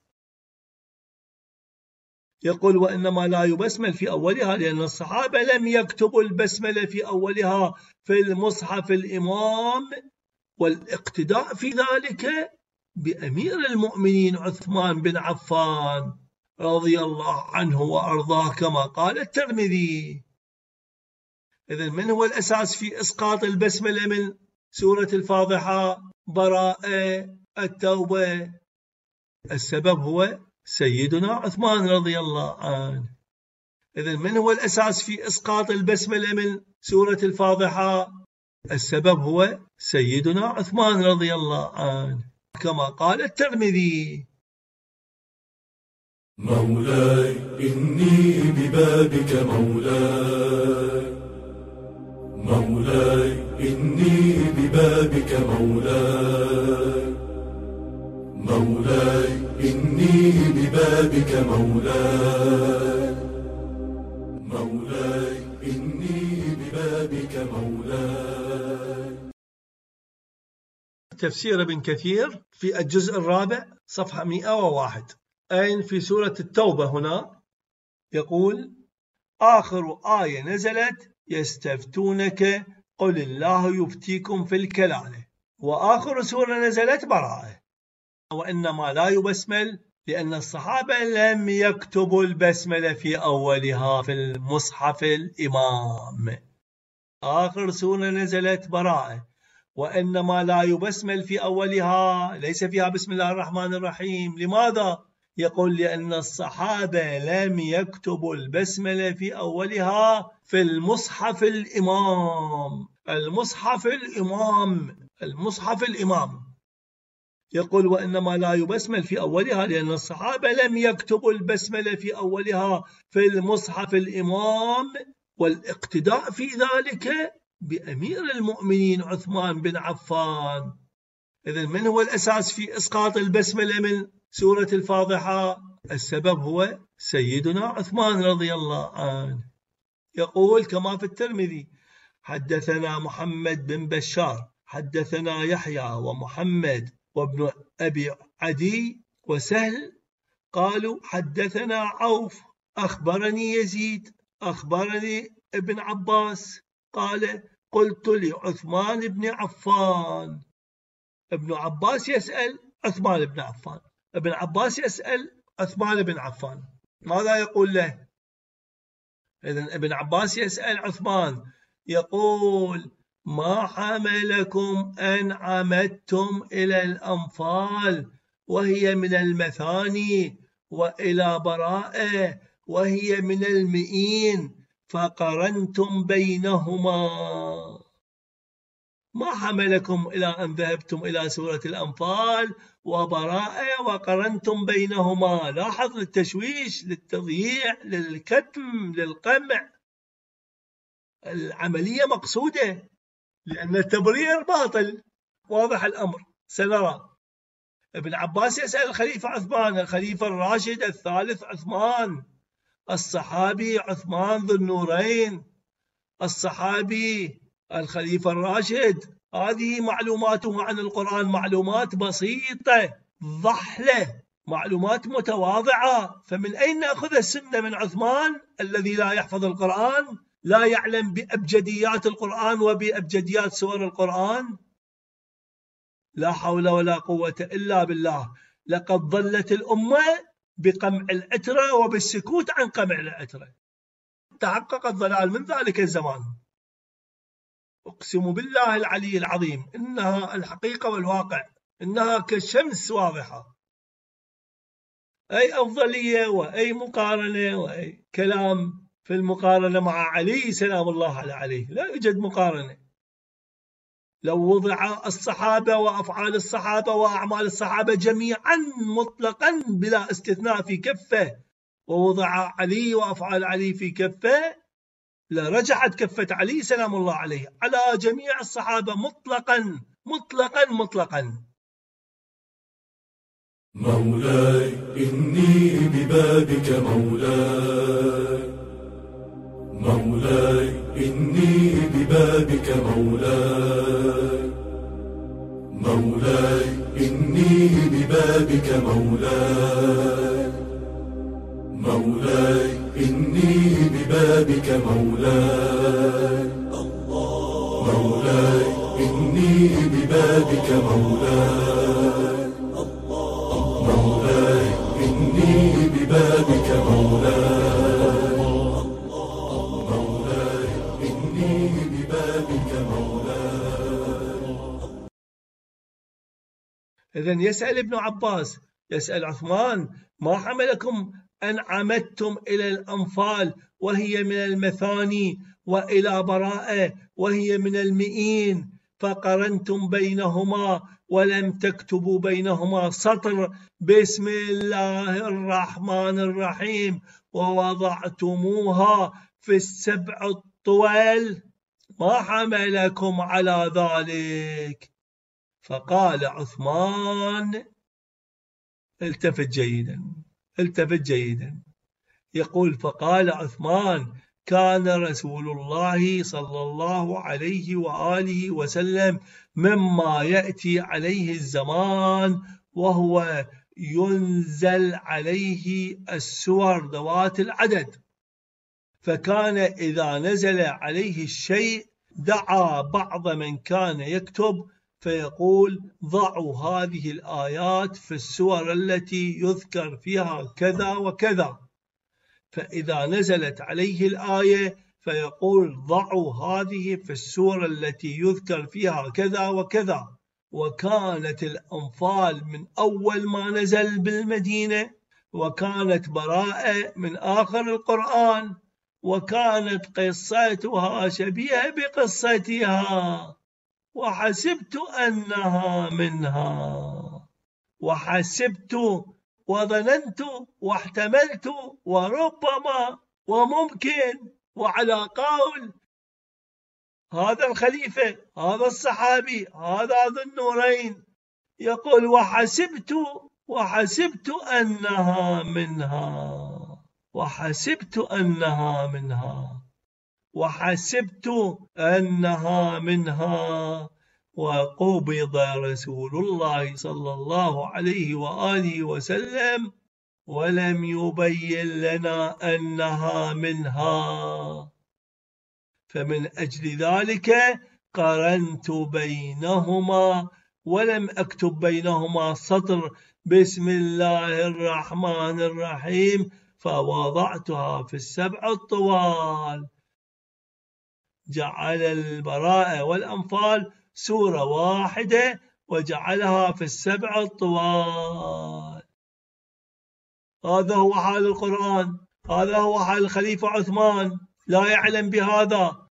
يقول وإنما لا يبسمل في أولها لأن الصحابة لم يكتبوا البسملة في أولها في المصحف الإمام، والاقتداء في ذلك بأمير المؤمنين عثمان بن عفان رضي الله عنه وأرضاه كما قال الترمذي. إذن من هو الأساس في إسقاط البسملة من سورة الفاضحة، براءة، التوبة؟ السبب هو سيدنا عثمان رضي الله عنه. إذن من هو الأساس في إسقاط البسملة من سورة الفاضحة؟ السبب هو سيدنا عثمان رضي الله عنه كما قال الترمذي. مولاي إني ببابك مولاي، مولاي إني ببابك مولاي، مولاي إني ببابك مولاي، مولاي إني ببابك مولاي. تفسير ابن كثير في الجزء الرابع صفحة 101 أين في سورة التوبة هنا يقول آخر آية نزلت يستفتونك قل الله يفتيكم في الكلالة، وآخر سورة نزلت براءة. وإنما لا يبسمل لأن الصحابة لم يكتبوا البسملة في أولها في المصحف الإمام. آخر سورة نزلت براءة، وإنما لا يبسمل في أولها، ليس فيها بسم الله الرحمن الرحيم. لماذا؟ يقول لأن الصحابة لم يكتبوا البسملة في أولها في المصحف الإمام. المصحف الإمام يقول وإنما لا يبسمل في أولها لأن الصحابة لم يكتبوا البسملة في أولها في المصحف الإمام، والاقتداء في ذلك بأمير المؤمنين عثمان بن عفان. إذن من هو الأساس في إسقاط البسملة من سورة الفاضحة؟ السبب هو سيدنا عثمان رضي الله عنه. يقول كما في الترمذي حدثنا محمد بن بشار حدثنا يحيى ومحمد وابن أبي عدي وسهل قالوا حدثنا عوف أخبرني يزيد أخبرني ابن عباس قال قلت لعثمان بن عفان. ابن عباس يسأل عثمان بن عفان، ابن عباس يسأل عثمان بن عفان، ماذا يقول له؟ إذن ابن عباس يسأل عثمان يقول ما حملكم أن عمدتم إلى الأنفال وهي من المثاني وإلى براءة وهي من المئين فقرنتم بينهما؟ ما حملكم إلى أن ذهبتم إلى سورة الأنفال وبراءة وقرنتم بينهما؟ لاحظ للتشويش، للتضييع، للكتم، للقمع. العملية مقصودة لأن التبرير باطل، واضح الأمر سنرى. ابن عباس يسأل الخليفة عثمان، الخليفة الراشد الثالث عثمان، الصحابي عثمان ذو النورين، الصحابي الخليفة الراشد. هذه معلوماته عن القرآن معلومات بسيطة ضحلة معلومات متواضعة. فمن أين نأخذ السنة؟ من عثمان الذي لا يحفظ القرآن، لا يعلم بأبجديات القرآن وبأبجديات سور القرآن؟ لا حول ولا قوة إلا بالله. لقد ضلت الأمة بقمع العترة وبالسكوت عن قمع العترة. تحقق الضلال من ذلك الزمان. أقسم بالله العلي العظيم إنها الحقيقة والواقع، إنها كالشمس واضحة. أي أفضلية وأي مقارنة وأي كلام في المقارنة مع علي سلام الله عليه، لا يوجد مقارنة. لو وضع الصحابة وأفعال الصحابة وأعمال الصحابة جميعا مطلقا بلا استثناء في كفة، ووضع علي وأفعال علي في كفة، لرجحت كفة علي سلام الله عليه على جميع الصحابة مطلقا مطلقا مطلقا. مولاي إني ببابك مولاي، مولاي إني ببابك مولاي، مولاي إني ببابك مولاي، مولاي إني ببابك مولاي، مولاي إني ببابك مولاي، مولاي إني ببابك مولاي، مولاي إني ببابك مولاي. إذن يسأل ابن عباس، يسأل عثمان: ما حملكم أن عمدتم إلى الأنفال وهي من المثاني، وإلى براءة وهي من المئين، فقرنتم بينهما ولم تكتبوا بينهما سطر بسم الله الرحمن الرحيم ووضعتموها في السبع الطوال؟ ما حملكم على ذلك؟ فقال عثمان: التفت جيدا، التفت جيدا. يقول: فقال عثمان: كان رسول الله صلى الله عليه وآله وسلم مما يأتي عليه الزمان وهو ينزل عليه السور ذوات العدد، فكان إذا نزل عليه الشيء دعا بعض من كان يكتب فيقول: ضعوا هذه الآيات في السور التي يذكر فيها كذا وكذا. فإذا نزلت عليه الآية فيقول: ضعوا هذه في السور التي يذكر فيها كذا وكذا. وكانت الأنفال من أول ما نزل بالمدينة، وكانت براءة من آخر القرآن، وكانت قصتها شبيهة بقصتها، وحسبت أنها منها، وحسبت وظننت واحتملت وربما وممكن. وعلى قول هذا الخليفة، هذا الصحابي، هذا ذو النورين، يقول: وحسبت أنها منها، وحسبت أنها منها، وحسبت أنها منها. وقبض رسول الله صلى الله عليه وآله وسلم ولم يبين لنا أنها منها، فمن أجل ذلك قرنت بينهما ولم أكتب بينهما سطر بسم الله الرحمن الرحيم، فوضعتها في السبع الطوال. جعل البراءة والأنفال سورة واحدة وجعلها في السبع الطوال. هذا هو حال القرآن، هذا هو حال الخليفة عثمان، لا يعلم بهذا.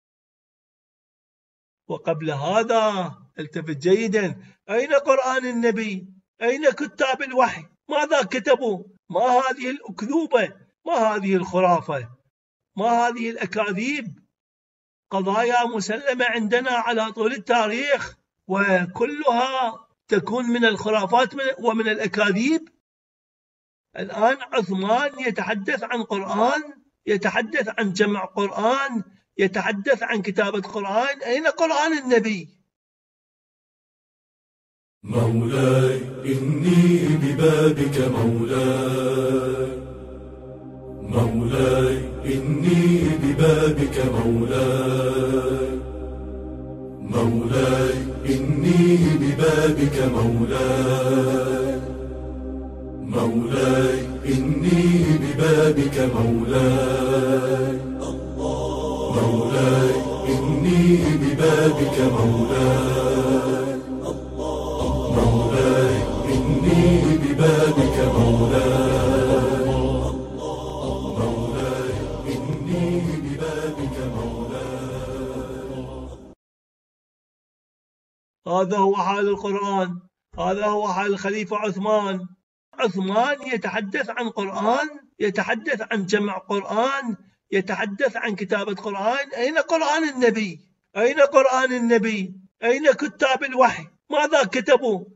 وقبل هذا التفت جيدا: أين قرآن النبي؟ أين كتاب الوحي؟ ماذا كتبوا؟ ما هذه الأكذوبة؟ ما هذه الخرافة؟ ما هذه الأكاذيب؟ قضايا مسلمة عندنا على طول التاريخ، وكلها تكون من الخرافات ومن الأكاذيب. الآن عثمان يتحدث عن قرآن، يتحدث عن جمع قرآن، يتحدث عن كتابة قرآن. أين قرآن النبي؟ مولاي إني ببابك مولاي، مولاي إني ببابك مولاي، مولاي إني ببابك مولاي، مولاي إني ببابك مولاي، مولاي إني ببابك مولاي، مولاي إني ببابك مولاي، مولاي إني ببابك مولاي. هذا هو حال القرآن، هذا هو حال الخليفة عثمان. عثمان يتحدث عن قرآن، يتحدث عن جمع قرآن، يتحدث عن كتابة قرآن. أين قرآن النبي؟ أين قرآن النبي؟ أين كتاب الوحي؟ ماذا كتبوا؟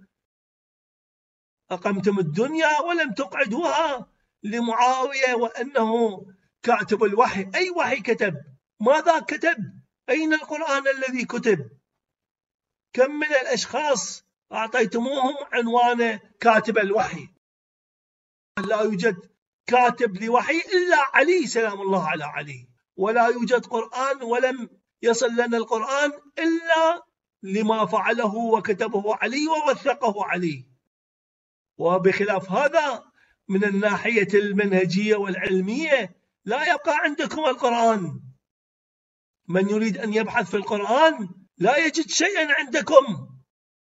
أقمتم الدنيا ولم تقعدوها لمعاوية وأنه كاتب الوحي. أي وحي كتب؟ ماذا كتب؟ أين القرآن الذي كتب؟ كم من الأشخاص أعطيتموهم عنوان كاتب الوحي؟ لا يوجد كاتب لوحي إلا علي سلام الله على علي، ولا يوجد قرآن ولم يصل لنا القرآن إلا لما فعله وكتبه علي ووثقه علي. وبخلاف هذا من الناحية المنهجية والعلمية لا يبقى عندكم القرآن. من يريد أن يبحث في القرآن لا يجد شيئا عندكم،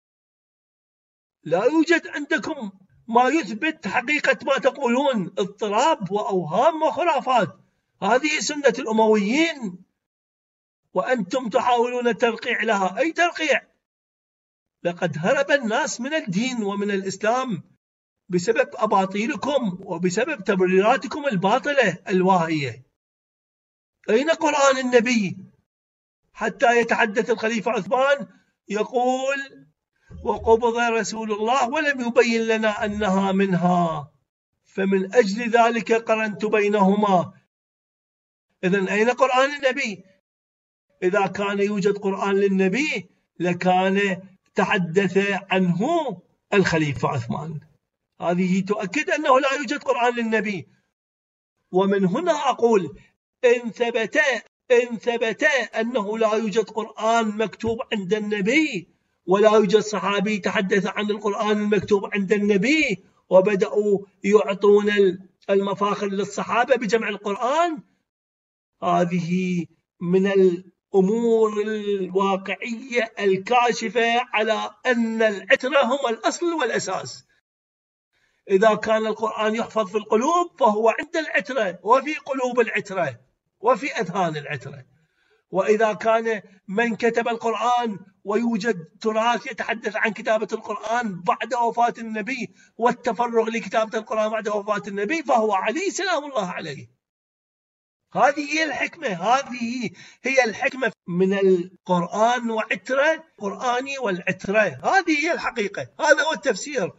لا يوجد عندكم ما يثبت حقيقة ما تقولون، اضطراب وأوهام وخرافات. هذه سنة الأمويين وأنتم تحاولون الترقيع لها. أي ترقيع؟ لقد هرب الناس من الدين ومن الإسلام بسبب أباطيلكم وبسبب تبريراتكم الباطلة الواهية. أين قرآن النبي؟ حتى يتحدث الخليفة عثمان يقول وقبض رسول الله ولم يبين لنا أنها منها، فمن أجل ذلك قرنت بينهما. إذن أين قرآن النبي؟ إذا كان يوجد قرآن للنبي لكان تحدث عنه الخليفة عثمان. هذه تؤكد أنه لا يوجد قرآن للنبي. ومن هنا أقول إن ثبت أنه لا يوجد قرآن مكتوب عند النبي ولا يوجد صحابي تحدث عن القرآن المكتوب عند النبي وبدأوا يعطون المفاخر للصحابة بجمع القرآن، هذه من الأمور الواقعية الكاشفة على أن العترة هم الأصل والأساس. إذا كان القرآن يحفظ في القلوب فهو عند العترة وفي قلوب العترة وفي أذهان العترة. وإذا كان من كتب القرآن ويوجد تراث يتحدث عن كتابة القرآن بعد وفاة النبي والتفرغ لكتابة القرآن بعد وفاة النبي فهو علي سلام الله عليه. هذه هي الحكمة، هذه هي الحكمة من القرآن وعترة، قرآني والعترة، هذه هي الحقيقة، هذا هو التفسير.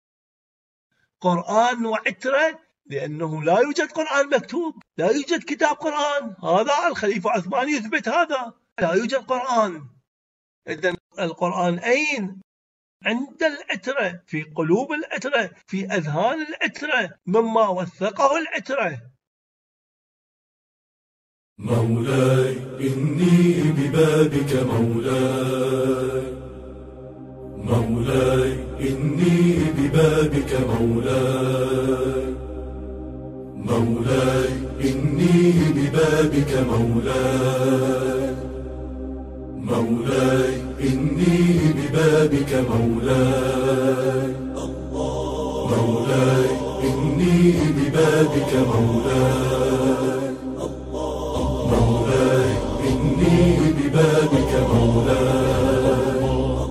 قرآن وعترة لأنه لا يوجد قرآن مكتوب، لا يوجد كتاب قرآن. هذا الخليفة عثمان يثبت هذا، لا يوجد قرآن. إذن القرآن أين؟ عند العترة، في قلوب العترة، في أذهان العترة، مما وثقه العترة. مولاي إني ببابك مولاي، مولاي إني ببابك مولاي، مولاي إني ببابك مولاي، مولاي إني ببابك مولاي، مولاي إني ببابك مولاي، مولاي إني ببابك مولاي،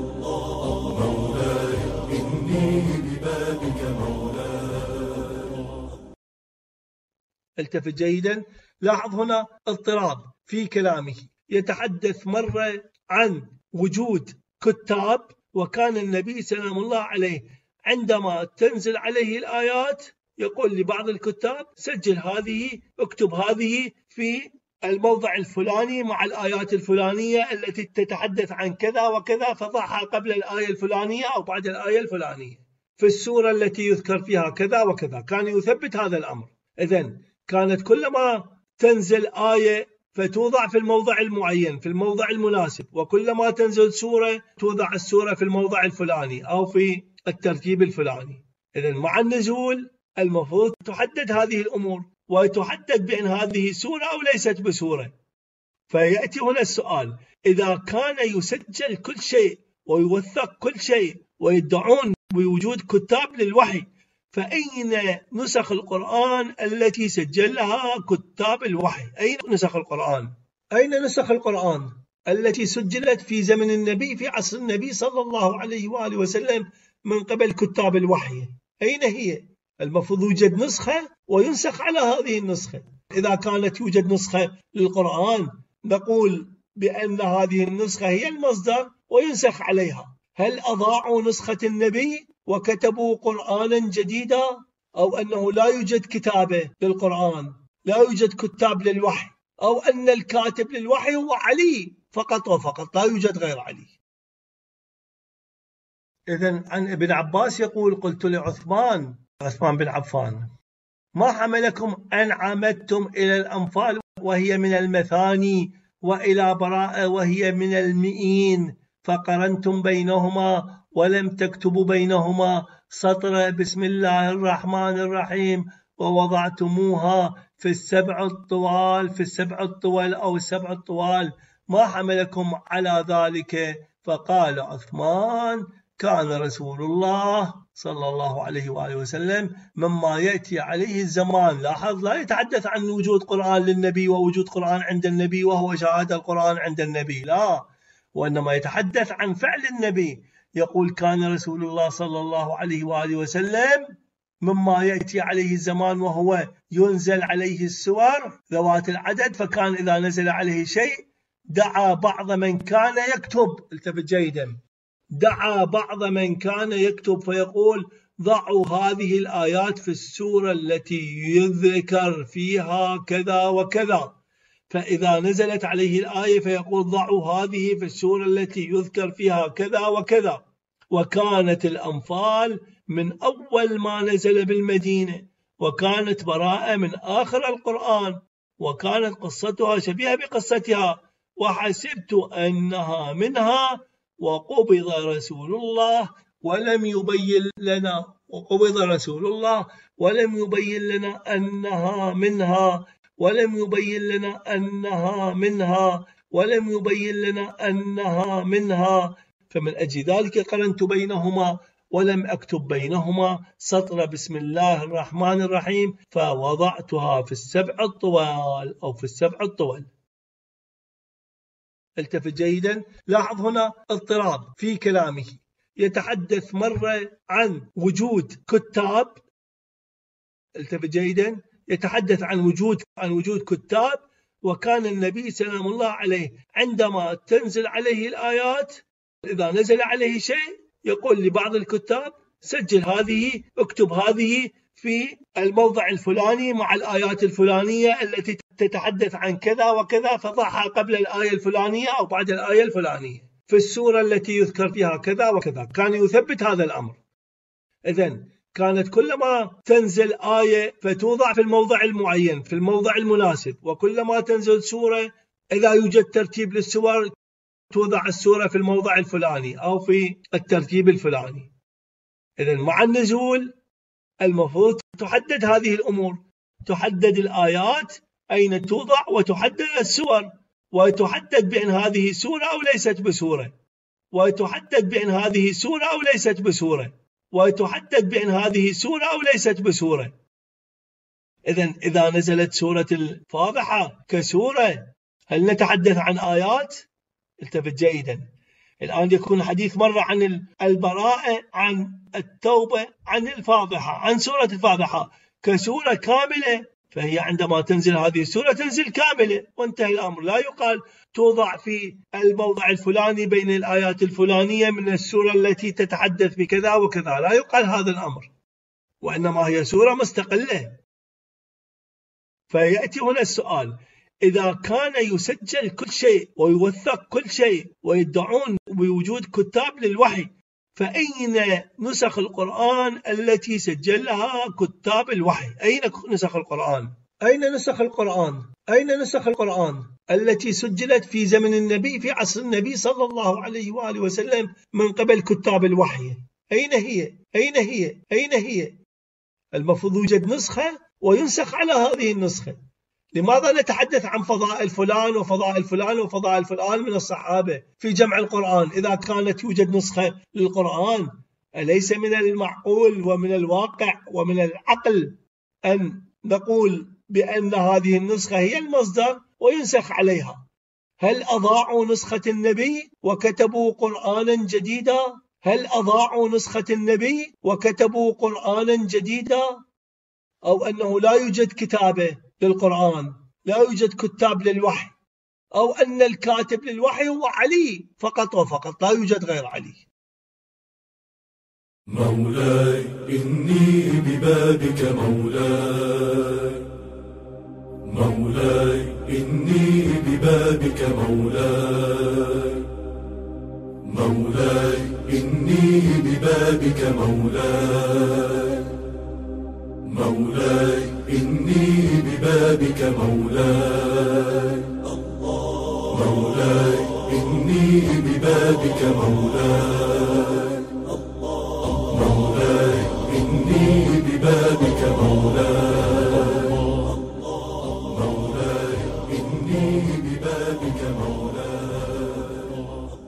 مولاي إني ببابك مولاي. التفت جيدا، لاحظ هنا اضطراب في كلامه. يتحدث مرة عن وجود كتاب، وكان النبي سلام الله عليه عندما تنزل عليه الآيات يقول لبعض الكتاب سجل هذه، اكتب هذه في الموضع الفلاني مع الآيات الفلانية التي تتحدث عن كذا وكذا، فضعها قبل الآية الفلانية أو بعد الآية الفلانية في السورة التي يذكر فيها كذا وكذا. كان يثبت هذا الأمر. إذن كانت كلما تنزل آية فتوضع في الموضع المعين في الموضع المناسب، وكلما تنزل سورة توضع السورة في الموضع الفلاني أو في الترتيب الفلاني. إذن مع النزول المفروض تحدد هذه الأمور، وتحدد بأن هذه سورة أو ليست بسورة. فيأتي هنا السؤال: إذا كان يسجل كل شيء ويوثق كل شيء ويدعون بوجود كتاب للوحي، فأين نسخ القرآن التي سجلها كتاب الوحي؟ أين نسخ القرآن؟ أين نسخ القرآن التي سجلت في زمن النبي في عصر النبي صلى الله عليه وآله وسلم من قبل كتاب الوحي؟ أين هي؟ المفروض يوجد نسخة وينسخ على هذه النسخة. إذا كانت يوجد نسخة للقرآن نقول بأن هذه النسخة هي المصدر وينسخ عليها. هل أضاعوا نسخة النبي وكتبوا قرآنا جديدا، أو أنه لا يوجد كتابة للقرآن، لا يوجد كتاب للوحي، أو أن الكاتب للوحي هو علي فقط وفقط، لا يوجد غير علي؟ إذن عن ابن عباس يقول: قلت لعثمان بن عفان: ما حملكم أن عمدتم إلى الأنفال وهي من المثاني، وإلى براءة وهي من المئين، فقرنتم بينهما ولم تكتبوا بينهما سطر بسم الله الرحمن الرحيم، ووضعتموها في السبع الطوال أو السبع الطوال، ما حملكم على ذلك؟ فقال عثمان: كان رسول الله صلى الله عليه وآله وسلم مما يأتي عليه الزمان. لاحظ، لا يتحدث عن وجود قرآن للنبي ووجود قرآن عند النبي وهو شاهد القرآن عند النبي، لا، وإنما يتحدث عن فعل النبي. يقول: كان رسول الله صلى الله عليه وآله وسلم مما يأتي عليه الزمان وهو ينزل عليه السور ذوات العدد، فكان إذا نزل عليه شيء دعا بعض من كان يكتب، التفت جيدا، دعا بعض من كان يكتب فيقول: ضعوا هذه الآيات في السورة التي يذكر فيها كذا وكذا. فإذا نزلت عليه الآية فيقول: ضعوا هذه في السورة التي يذكر فيها كذا وكذا. وكانت الأنفال من أول ما نزل بالمدينة، وكانت براءة من آخر القرآن، وكانت قصتها شبيهة بقصتها، وحسبت أنها منها، وقبض رسول الله ولم يبين لنا أنها منها، فمن أجل ذلك قرنت بينهما ولم أكتب بينهما سطر بسم الله الرحمن الرحيم، فوضعتها في السبع الطوال أو في السبع الطوال. التفت جيدا، لاحظ هنا اضطراب في كلامه. يتحدث مرة عن وجود كتاب، التفت جيدا، يتحدث عن وجود كتاب، وكان النبي سلام الله عليه عندما تنزل عليه الآيات إذا نزل عليه شيء يقول لبعض الكتاب: سجل هذه، اكتب هذه في الموضع الفلاني مع الآيات الفلانية التي تتحدث عن كذا وكذا، فضعها قبل الآية الفلانية أو بعد الآية الفلانية في السورة التي يذكر فيها كذا وكذا. كان يثبت هذا الأمر. إذن كانت كلما تنزل آية فتوضع في الموضع المعين في الموضع المناسب، وكلما تنزل سورة إذا يوجد ترتيب للسور توضع السورة في الموضع الفلاني أو في الترتيب الفلاني. إذن مع النزول المفروض تحدد هذه الأمور، تحدد الآيات أين توضع، وتحدد السور، وتحدد بأن هذه سورة أو ليست بسورة، وتحدد بأن هذه سورة أو ليست بسورة، وتحدد بأن هذه سورة أو ليست بسورة. إذن إذا نزلت سورة الفاضحة كسورة، هل نتحدث عن آيات؟ التفت جيدا. الآن يكون الحديث مرة عن البراءة، عن التوبة، عن الفاضحة، عن سورة الفاضحة كسورة كاملة، فهي عندما تنزل هذه السورة تنزل كاملة وانتهى الأمر. لا يقال توضع في الموضع الفلاني بين الآيات الفلانية من السورة التي تتحدث بكذا وكذا، لا يقال هذا الأمر، وإنما هي سورة مستقلة. فيأتي هنا السؤال: إذا كان يسجل كل شيء ويوثق كل شيء ويدعون بوجود كتاب للوحي، فأين نسخ القرآن التي سجلها كتاب الوحي؟ أين نسخ القرآن؟ أين نسخ القرآن؟ أين نسخ القرآن التي سجلت في زمن النبي في عصر النبي صلى الله عليه وآله وسلم من قبل كتاب الوحي؟ أين هي؟ أين هي؟ أين هي؟ المفروض يوجد نسخة وينسخ على هذه النسخة. لماذا نتحدث عن فضائل فلان وفضائل فلان وفضائل فلان من الصحابة في جمع القرآن إذا كانت يوجد نسخة للقرآن؟ أليس من المعقول ومن الواقع ومن العقل أن نقول بأن هذه النسخة هي المصدر وينسخ عليها؟ هل أضاعوا نسخة النبي وكتبوا قرآنا جديدا؟ هل أضاعوا نسخة النبي وكتبوا قرآنا جديدا؟ أو أنه لا يوجد كتابة للقرآن، لا يوجد كتاب للوحي، أو أن الكاتب للوحي هو علي فقط وفقط، لا يوجد غير علي. مولاي إني ببابك مولاي، مولاي إني ببابك مولاي، مولاي إني ببابك مولاي، مولاي إني ببابك مولاي، مولاي إني ببابك مولاي، مولاي إني ببابك مولاي، مولاي إني ببابك مولاي.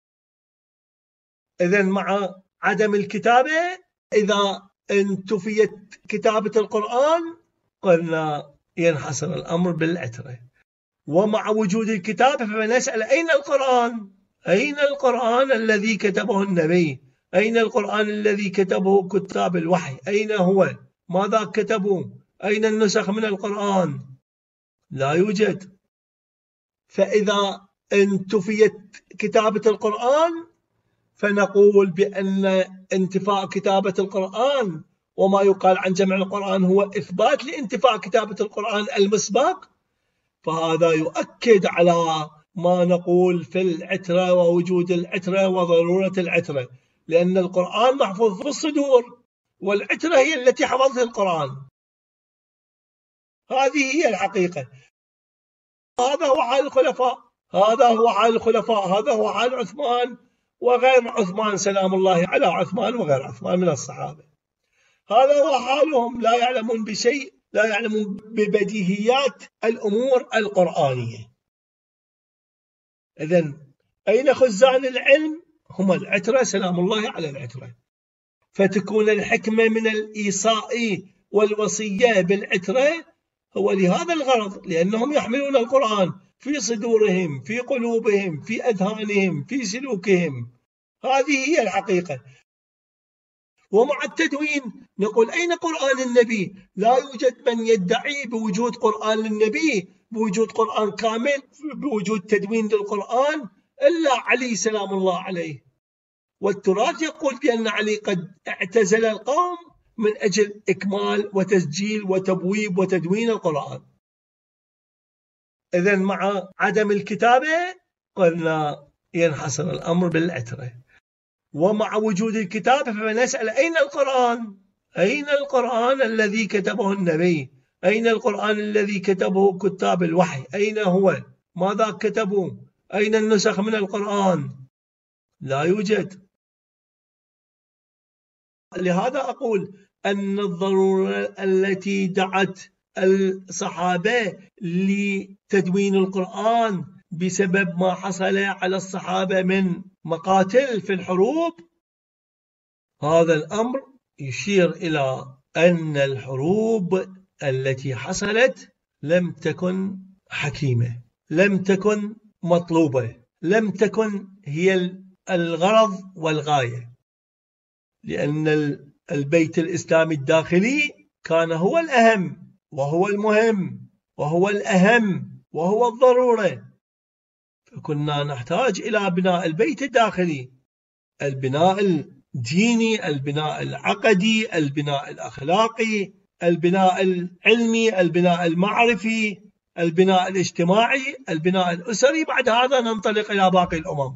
إذن مع عدم الكتابة، إذا انتفيت كتابة القرآن قلنا ينحصر الأمر بالعترة. ومع وجود الكتابة فنسأل أين القرآن؟ أين القرآن الذي كتبه النبي؟ أين القرآن الذي كتبه كتاب الوحي؟ أين هو؟ ماذا كتبوا؟ أين النسخ من القرآن؟ لا يوجد. فإذا انتفيت كتابة القرآن فنقول بأن انتفاء كتابة القرآن وما يقال عن جمع القرآن هو إثبات لانتفاء كتابة القرآن المسبق، فهذا يؤكد على ما نقول في العترة ووجود العترة وضرورة العترة، لأن القرآن محفوظ في الصدور والعترة هي التي حفظت القرآن. هذه هي الحقيقة. هذا هو حال الخلفاء، هذا هو حال الخلفاء، هذا هو حال عثمان وغير عثمان سلام الله على عثمان وغير عثمان من الصحابة. هذا هو حالهم، لا يعلمون بشيء، لا يعلمون ببديهيات الأمور القرآنية. إذن أين خزان العلم؟ هم العترة سلام الله على العترة. فتكون الحكمة من الإيصاء والوصية بالعترة هو لهذا الغرض، لأنهم يحملون القرآن في صدورهم، في قلوبهم، في أذهانهم، في سلوكهم. هذه هي الحقيقة. ومع التدوين نقول أين قرآن النبي؟ لا يوجد من يدعي بوجود قرآن للنبي، بوجود قرآن كامل، بوجود تدوين للقرآن إلا علي سلام الله عليه. والتراث يقول بأن علي قد اعتزل القوم من أجل إكمال وتسجيل وتبويب وتدوين القرآن. إذن مع عدم الكتابة قلنا ينحصر الأمر بالعترة. ومع وجود الكتابة فنسأل أين القرآن؟ أين القرآن الذي كتبه النبي؟ أين القرآن الذي كتبه كتاب الوحي؟ أين هو؟ ماذا كتبوا؟ أين النسخ من القرآن؟ لا يوجد. لهذا أقول أن الضرورة التي دعت الصحابة لتدوين القرآن بسبب ما حصل على الصحابة من مقاتل في الحروب، هذا الأمر يشير إلى أن الحروب التي حصلت لم تكن حكيمة، لم تكن مطلوبة، لم تكن هي الغرض والغاية، لأن البيت الإسلامي الداخلي كان هو الأهم وهو المهم وهو الأهم وهو الضرورة. فكنا نحتاج إلى بناء البيت الداخلي، البناء الديني، البناء العقدي، البناء الأخلاقي، البناء العلمي، البناء المعرفي، البناء الاجتماعي، البناء الأسري، بعد هذا ننطلق إلى باقي الأمم.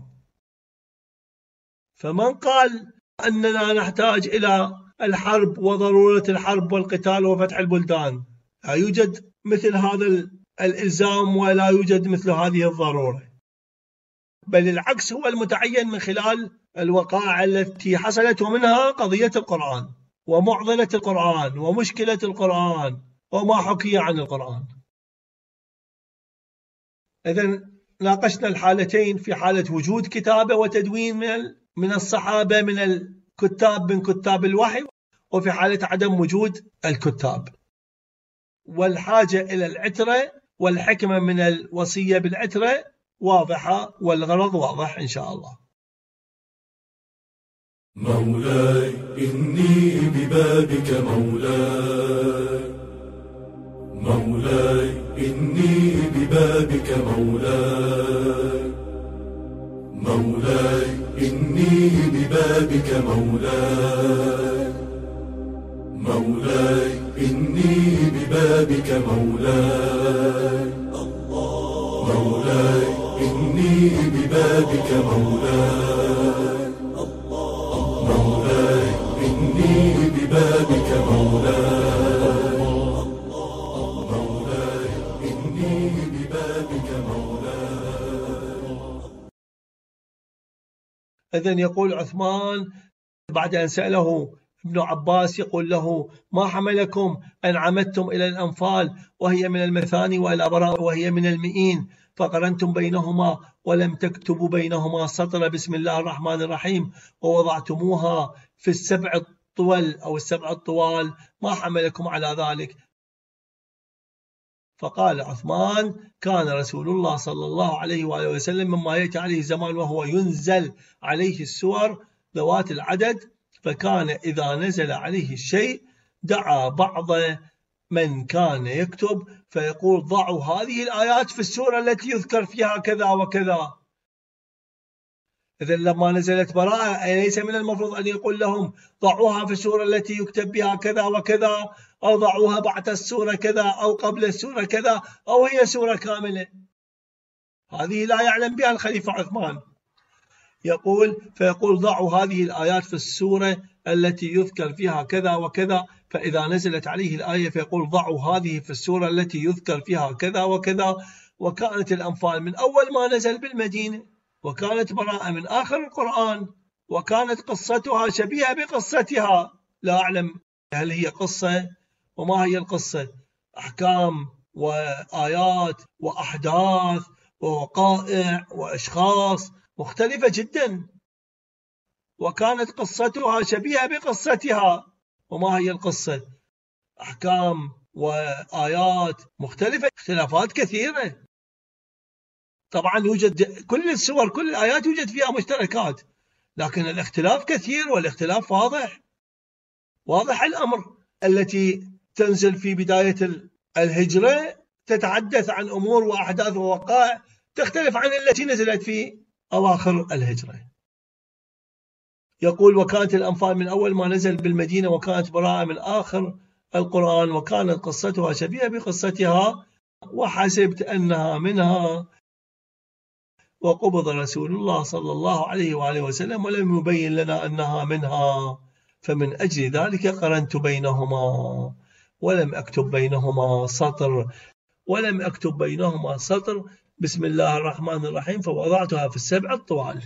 فمن قال أننا نحتاج إلى الحرب وضرورة الحرب والقتال وفتح البلدان؟ لا يوجد مثل هذا الإلزام ولا يوجد مثل هذه الضرورة، بل العكس هو المتعين من خلال الوقائع التي حصلت، ومنها قضية القرآن ومعضلة القرآن ومشكلة القرآن وما حكي عن القرآن. إذن ناقشنا الحالتين، في حالة وجود كتابة وتدوين من الصحابة، من الكتاب، من كتاب الوحي، وفي حالة عدم وجود الكتاب، والحاجة إلى العترة والحكمة من الوصية بالعترة واضحة، والغرض واضح إن شاء الله. مولاي إني ببابك مولاي، مولاي إني ببابك مولاي، مولاي إني ببابك مولاي، مولاي إني ببابك مولاي، مولاي إني ببابك مولاي، مولاي إني ببابك مولاي، مولاي إني ببابك مولاي. إذن يقول عثمان بعد أن سأله ابن عباس، يقول له: ما حملكم أن عمدتم إلى الأنفال وهي من المثاني والأبراء وهي من المئين، فقرنتم بينهما ولم تكتبوا بينهما سطر بسم الله الرحمن الرحيم ووضعتموها في السبع الطول أو السبع الطوال، ما حملكم على ذلك؟ فقال عثمان: كان رسول الله صلى الله عليه وآله وسلم مما يأتي عليه زمان وهو ينزل عليه السور ذوات العدد، فكان إذا نزل عليه الشيء دعا بعض من كان يكتب فيقول: ضعوا هذه الآيات في السورة التي يذكر فيها كذا وكذا. إذن لما نزلت براءة أليس من المفروض أن يقول لهم: ضعوها في السورة التي يكتب بها كذا وكذا، أو ضعوها بعد السورة كذا، أو قبل السورة كذا، أو هي سورة كاملة؟ هذه لا يعلم بها الخليفة عثمان. فيقول: ضعوا هذه الآيات في السورة التي يذكر فيها كذا وكذا، فإذا نزلت عليه الآية فيقول: ضعوا هذه في السورة التي يذكر فيها كذا وكذا. وكانت الأنفال من أول ما نزل بالمدينة، وكانت براءة من آخر القرآن، وكانت قصتها شبيهة بقصتها. لا أعلم هل هي قصة وما هي القصة، أحكام وآيات وأحداث ووقائع وأشخاص مختلفة جدا، وكانت قصتها شبيهة بقصتها. وما هي القصة؟ أحكام وآيات مختلفة، اختلافات كثيرة. طبعا يوجد كل السور، كل الآيات يوجد فيها مشتركات، لكن الاختلاف كثير، والاختلاف واضح الأمر. التي تنزل في بداية الهجرة تتحدث عن أمور وأحداث ووقائع تختلف عن التي نزلت في أواخر الهجرة. يقول: وكانت الأنفال من أول ما نزل بالمدينة، وكانت براءة من آخر القرآن، وكانت قصتها شبيهة بقصتها، وحسبت أنها منها، وقبض رسول الله صلى الله عليه وآله وسلم ولم يبين لنا أنها منها، فمن أجل ذلك قرنت بينهما ولم أكتب بينهما سطر بسم الله الرحمن الرحيم فوضعتها في السبع الطوال.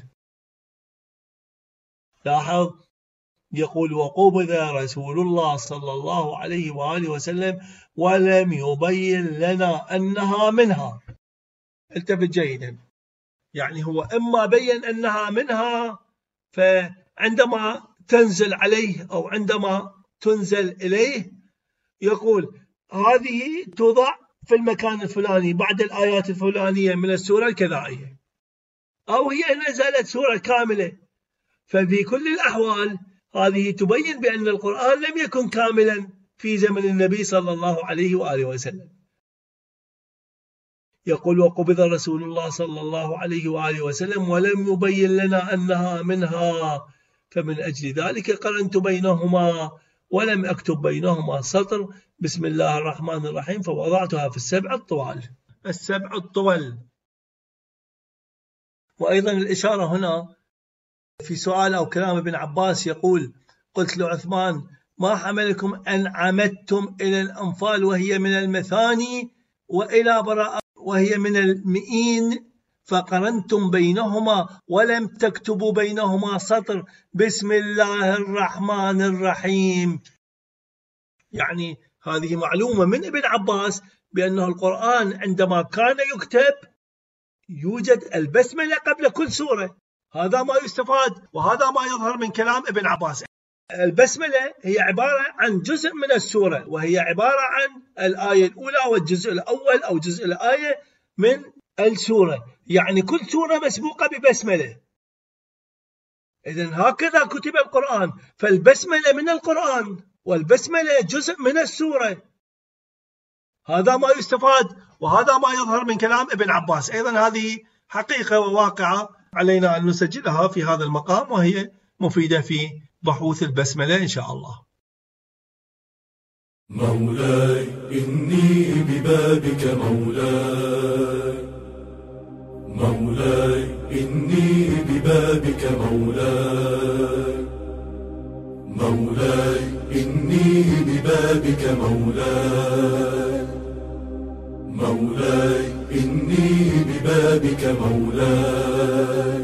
لاحظ، يقول: وقبض رسول الله صلى الله عليه وآله وسلم ولم يبين لنا أنها منها. التفت جيدا، يعني هو إما بين أنها منها، فعندما تنزل عليه أو عندما تنزل إليه يقول: هذه توضع في المكان الفلاني بعد الآيات الفلانية من السورة الكذائية، أو هي نزلت سورة كاملة. ففي كل الأحوال هذه تبين بأن القرآن لم يكن كاملا في زمن النبي صلى الله عليه وآله وسلم. يقول: وقبض رسول الله صلى الله عليه وآله وسلم ولم يبين لنا أنها منها، فمن أجل ذلك قرنت بينهما ولم أكتب بينهما سطر بسم الله الرحمن الرحيم فوضعتها في السبع الطوال. السبع الطول. وأيضا الإشارة هنا في سؤال أو كلام ابن عباس يقول: قلت لعثمان: ما حملكم أن عمدتم إلى الأنفال وهي من المثاني وإلى براءة وهي من المئين فقرنتم بينهما ولم تكتبوا بينهما سطر بسم الله الرحمن الرحيم. يعني هذه معلومة من ابن عباس بأنه القرآن عندما كان يكتب يوجد البسملة قبل كل سورة. هذا ما يستفاد وهذا ما يظهر من كلام ابن عباس. البسملة هي عبارة عن جزء من السورة، وهي عبارة عن الآية الأولى والجزء الأول أو جزء الآية من السورة، يعني كل سورة مسبوقة ببسملة. إذن هكذا كتب القرآن، فالبسملة من القرآن والبسملة جزء من السورة. هذا ما يستفاد وهذا ما يظهر من كلام ابن عباس. أيضا هذه حقيقة وواقعة علينا أن نسجلها في هذا المقام، وهي مفيدة في بحوث البسملة إن شاء الله. مولاي إني ببابك مولاي، مولاي إني ببابك مولاي، مولاي إني ببابك مولاي، مولاي إني ببابك مولاي،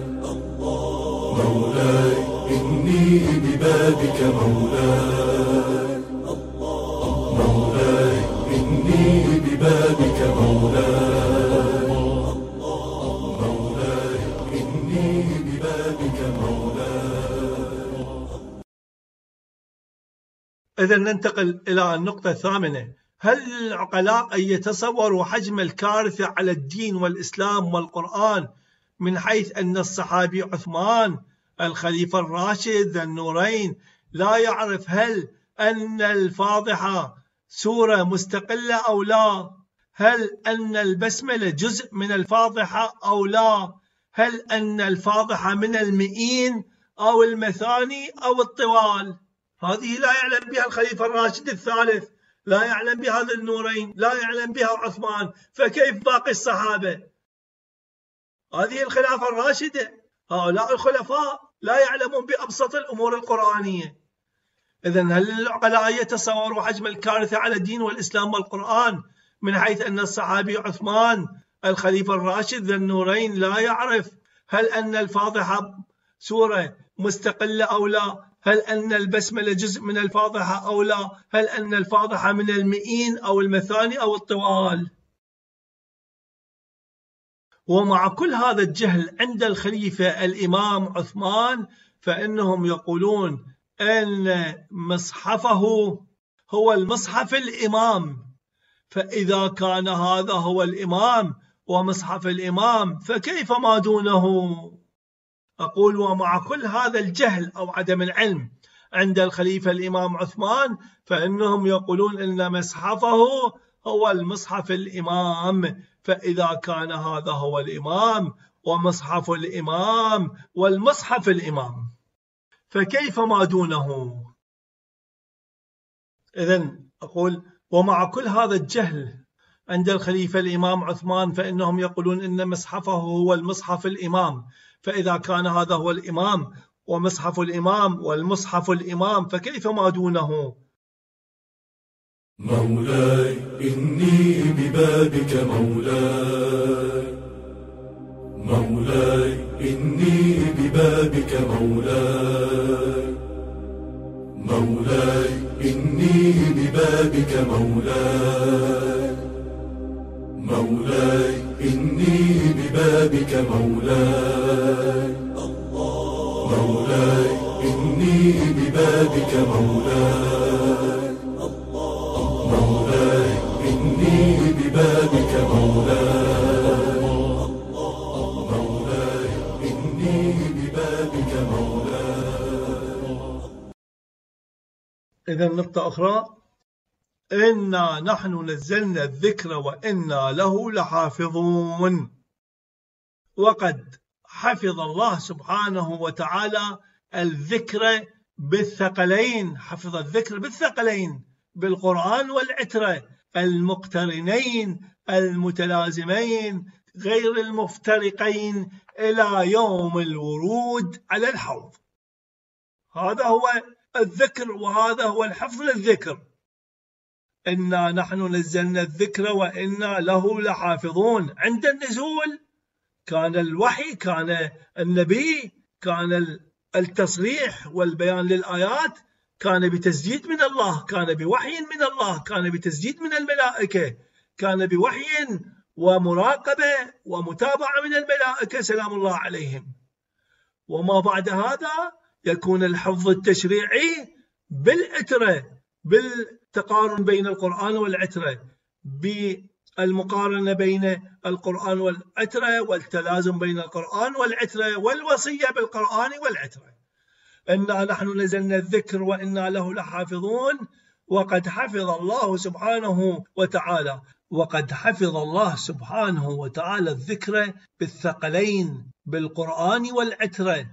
مولاي إني ببابك مولاي، مولاي إني ببابك مولاي، مولاي إني ببابك مولاي. إذن ننتقل إلى النقطة الثامنة: هل للعقلاء أن يتصوروا حجم الكارثة على الدين والإسلام والقرآن من حيث أن الصحابي عثمان الخليفة الراشد ذا النورين لا يعرف هل أن الفاضحة سورة مستقلة أو لا؟ هل أن البسملة جزء من الفاضحة أو لا؟ هل أن الفاضحة من المئين أو المثاني أو الطوال؟ هذه لا يعلم بها الخليفة الراشد الثالث، لا يعلم بها ذا النورين، لا يعلم بها عثمان، فكيف باقي الصحابة؟ هذه الخلافة الراشدة، هؤلاء الخلفاء لا يعلمون بأبسط الأمور القرآنية. إذن هل العقلاء يتصوروا حجم الكارثة على الدين والإسلام والقرآن من حيث أن الصحابي عثمان الخليفة الراشد ذا النورين لا يعرف هل أن الفاضحة سورة مستقلة أو لا؟ هل أن البسملة جزء من الفاضحة أو لا؟ هل أن الفاضحة من المئين أو المثاني أو الطوال؟ ومع كل هذا الجهل عند الخليفة الإمام عثمان، فإنهم يقولون أن مصحفه هو المصحف الإمام، فإذا كان هذا هو الإمام ومصحف الإمام فكيف ما دونه؟ أقول ومع كل هذا الجهل أو عدم العلم عند الخليفة الإمام عثمان، فإنهم يقولون أن مصحفه هو المصحف الإمام، فإذا كان هذا هو الإمام ومصحف الإمام والمصحف الإمام فكيف ما دونه؟ إذن أقول ومع كل هذا الجهل عند الخليفة الإمام عثمان، فإنهم يقولون إن مصحفه هو المصحف الإمام، فإذا كان هذا هو الإمام ومصحف الإمام والمصحف الإمام فكيف ما دونه؟ مولاي إني ببابك مولاي، مولاي إني ببابك مولاي، مولاي إني ببابك مولاي، مولاي إني ببابك مولاي، مولاي إني ببابك مولاي، مولاي إني ببابك مولاي، مولاي إني ببابك مولاي. إذا نقطة أخرى: إنا نحن نزلنا الذكر وإنا له لحافظون. وقد حفظ الله سبحانه وتعالى الذكر بالثقلين، حفظ الذكر بالثقلين بالقرآن والعترة المقترنين المتلازمين غير المفترقين إلى يوم الورود على الحوض. هذا هو الذكر، وهذا هو الحفظ للذكر. إنا نحن نزلنا الذكر وإنا له لحافظون. عند النزول كان الوحي، كان النبي، كان التصريح والبيان للآيات كان بتسديد من الله، كان بوحي من الله، كان بتسديد من الملائكة، كان بوحي ومراقبة ومتابعة من الملائكة سلام الله عليهم. وما بعد هذا يكون الحفظ التشريعي بالعترة، بالتقارن بين القرآن والعترة، بالمقارنة بين القرآن والعترة، والتلازم بين القرآن والعترة، والوصية بالقرآن والعترة. إنا نحن نزلنا الذكر وإنا له لحافظون. وقد حفظ الله سبحانه وتعالى الذكر بالثقلين بالقرآن والعترة.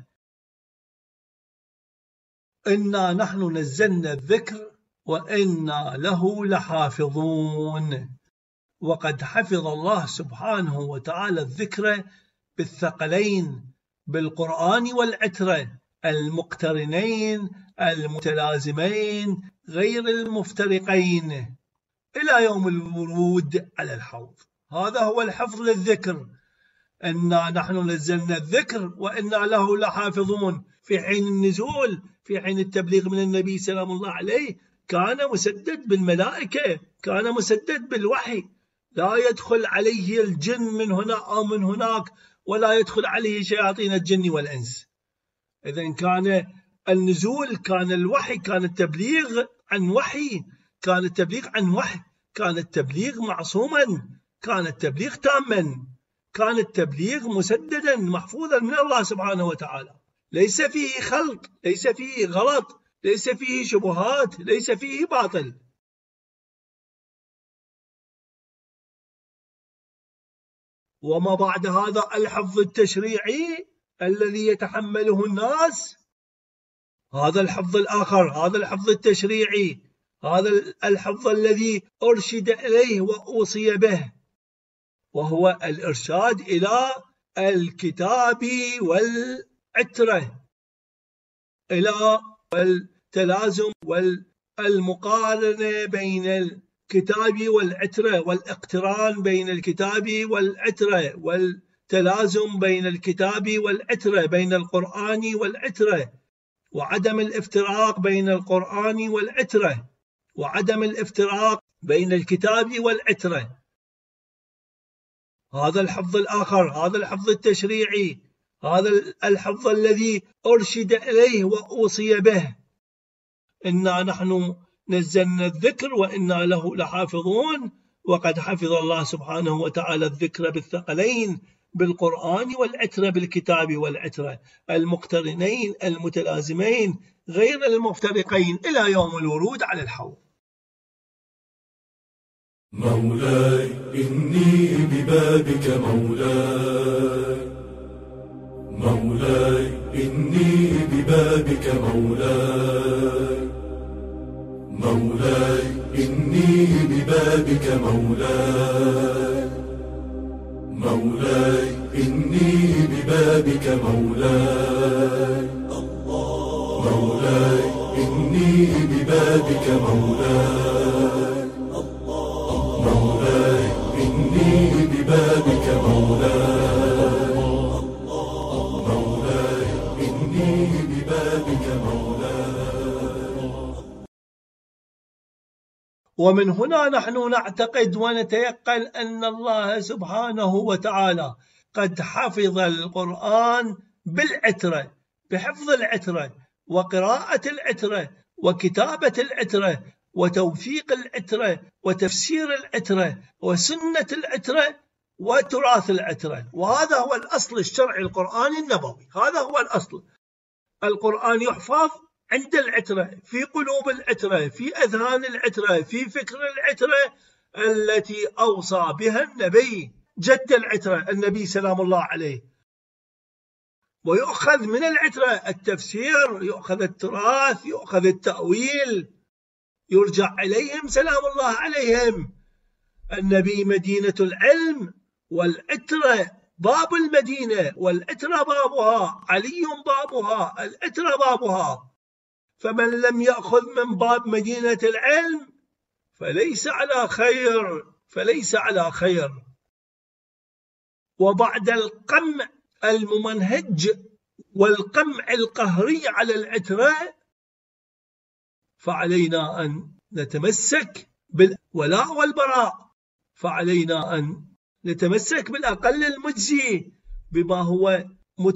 إنا نحن نزلنا الذكر وإنا له لحافظون. وقد حفظ الله سبحانه وتعالى الذكر بالثقلين بالقرآن والعترة المقترنين المتلازمين غير المفترقين إلى يوم الورود على الحوض. هذا هو الحفظ للذكر. إنا نحن نزلنا الذكر وإنا له لحافظون. في حين النزول، في حين التبليغ من النبي سلام الله عليه، كان مسدد بالملائكة، كان مسدد بالوحي، لا يدخل عليه الجن من هنا أو من هناك، ولا يدخل عليه شياطين الجن والإنس. إذن كان النزول، كان الوحي، كان التبليغ عن وحي، كان التبليغ عن وحي، كان التبليغ معصوما، كان التبليغ تاما، كان التبليغ مسددا محفوظا من الله سبحانه وتعالى، ليس فيه خلط، ليس فيه غلط، ليس فيه شبهات، ليس فيه باطل. وما بعد هذا الحفظ التشريعي الذي يتحمله الناس، هذا الحفظ الآخر، هذا الحفظ التشريعي، هذا الحفظ الذي أرشد إليه وأوصي به، وهو الإرشاد إلى الكتاب والعترة، إلى التلازم والمقارنة بين الكتاب والعترة، والاقتران بين الكتاب والعترة، والتلازم بين الكتاب والعترة، بين القرآن والعترة، وعدم الافتراق بين القرآن والعترة، وعدم الافتراق بين الكتاب والعترة. هذا الحفظ الآخر، هذا الحفظ التشريعي، هذا الحفظ الذي أرشد إليه وأوصي به. إنا نحن نزلنا الذكر وإنا له لحافظون. وقد حفظ الله سبحانه وتعالى الذكر بالثقلين بالقرآن والعترة بالكتاب والعترة المقترنين المتلازمين غير المفترقين إلى يوم الورود على الحوض. مولاي إني ببابك مولاي، مولاي إني ببابك مولاي، مولاي إني ببابك مولاي، مولاي إني ببابك مولاي، مولاي إني ببابك مولاي، مولاي إني ببابك مولاي، مولاي إني ببابك مولاي. ومن هنا نحن نعتقد ونتيقن أن الله سبحانه وتعالى قد حفظ القرآن بالعترة، بحفظ العترة وقراءة العترة وكتابة العترة وتوثيق العترة وتفسير العترة وسنة العترة وتراث العترة. وهذا هو الأصل الشرعي القرآني النبوي، هذا هو الأصل. القرآن يحفظ عند العترة، في قلوب العترة، في أذهان العترة، في فكر العترة التي أوصى بها النبي جد العترة النبي سلام الله عليه. ويؤخذ من العترة التفسير، يؤخذ التراث، يؤخذ التأويل، يرجع إليهم سلام الله عليهم. النبي مدينة العلم والعترة باب المدينة، والعترة بابها، علي بابها، العترة بابها. فمن لم يأخذ من باب مدينة العلم فليس على خير. وبعد القمع الممنهج والقمع القهري على العترة فعلينا أن نتمسك بالولاء والبراء، فعلينا أن نتمسك بالأقل المجزي بما هو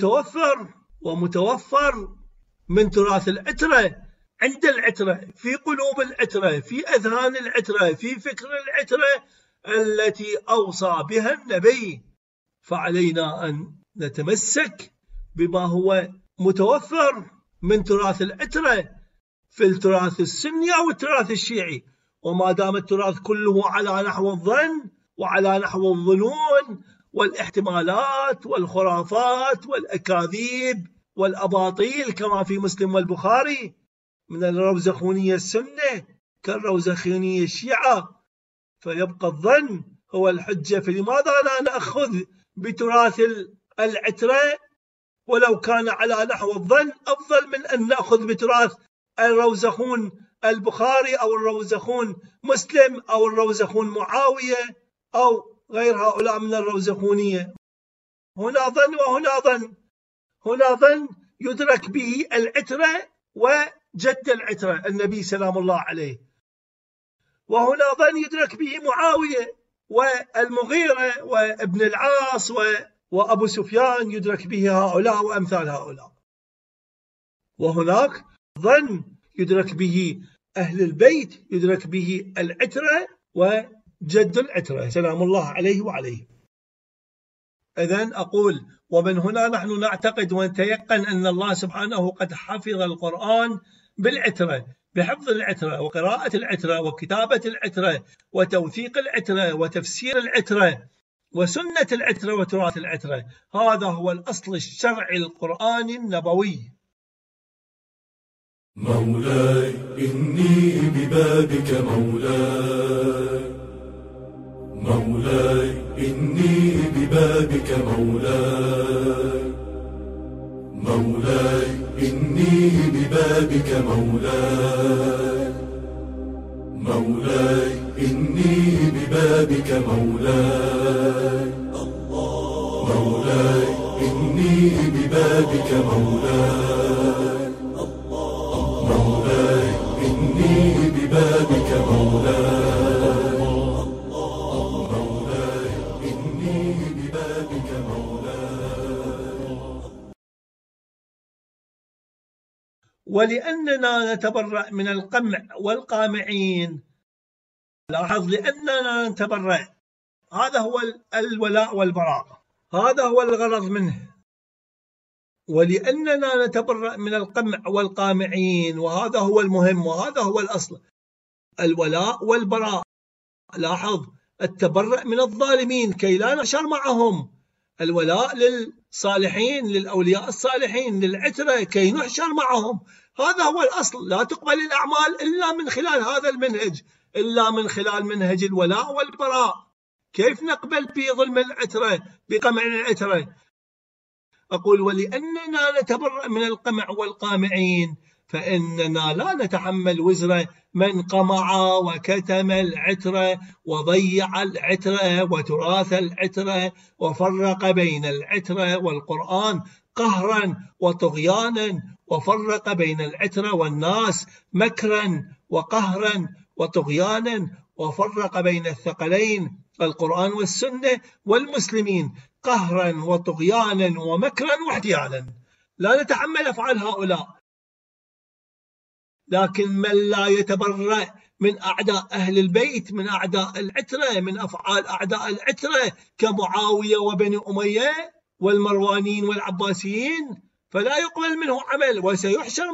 متوفر من تراث العترة، عند العترة، في قلوب العترة، في أذهان العترة، في فكر العترة التي أوصى بها النبي. فعلينا أن نتمسك بما هو متوفر من تراث العترة في التراث السني أو التراث الشيعي. وما دام التراث كله على نحو الظن وعلى نحو الظنون والاحتمالات والخرافات والأكاذيب والأباطيل كما في مسلم والبخاري من الروزخونية السنة كالروزخونية الشيعة، فيبقى الظن هو الحجة. فلماذا لا نأخذ بتراث العترة ولو كان على نحو الظن أفضل من أن نأخذ بتراث الروزخون البخاري أو الروزخون مسلم أو الروزخون معاوية أو غير هؤلاء من الروزخونية. هنا ظن وهنا ظن، هنا ظن يدرك به العترة وجد العترة النبي سلام الله عليه، وهنا ظن يدرك به معاوية والمغيرة وابن العاص وأبو سفيان يدرك به هؤلاء وأمثال هؤلاء، وهناك ظن يدرك به أهل البيت، يدرك به العترة وجد العترة سلام الله عليه وعليه. إذن أقول ومن هنا نحن نعتقد ونتيقن أن الله سبحانه قد حفظ القرآن بالعترة، بحفظ العترة وقراءة العترة وكتابة العترة وتوثيق العترة وتفسير العترة وسنة العترة وتراث العترة. هذا هو الأصل الشرعي القرآني النبوي. مولاي إني ببابك مولاي، مولاي إني ببابك مولاي، مولاي إني ببابك مولاي، مولاي إني ببابك مولاي، مولاي إني ببابك مولاي، مولاي إني ببابك مولاي، مولاي إني ببابك مولاي. ولأننا نتبرأ من القمع والقامعين، لاحظ لأننا نتبرأ، هذا هو الولاء والبراء، هذا هو الغرض منه. ولأننا نتبرأ من القمع والقامعين، وهذا هو المهم وهذا هو الأصل، الولاء والبراء. لاحظ التبرأ من الظالمين كي لا نحشر معهم، الولاء للصالحين للأولياء الصالحين للعترة كي نحشر معهم. هذا هو الأصل. لا تقبل الأعمال إلا من خلال هذا المنهج، إلا من خلال منهج الولاء والبراء. كيف نقبل بظلم العترة بقمع العترة؟ أقول ولأننا نتبرأ من القمع والقامعين فإننا لا نتحمل وزر من قمع وكتم العترة وضيع العترة وتراث العترة وفرق بين العترة والقرآن قهرا وطغيانا، وفرق بين العترة والناس مكرا وقهرا وطغيانا، وفرق بين الثقلين القرآن والسنة والمسلمين قهرا وطغيانا ومكرا واحتيالا. لا نتحمل أفعال هؤلاء. لكن من لا يتبرأ من أعداء أهل البيت، من أعداء العترة، من أفعال أعداء العترة كمعاوية وبني أمية والمروانيين والعباسيين، فلا يقبل منه عمل، وسيحشر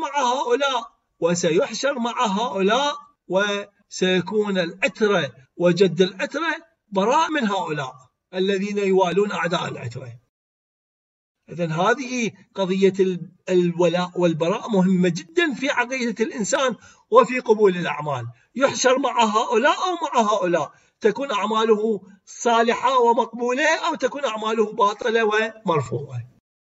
مع هؤلاء وسيكون العترة وجد العترة براء من هؤلاء الذين يوالون أعداء العترة. إذن هذه قضية الولاء والبراء مهمة جدا في عقيدة الإنسان وفي قبول الأعمال. يحشر مع هؤلاء أو مع هؤلاء. تكون أعماله صالحة ومقبولة أو تكون أعماله باطلة ومرفوضة.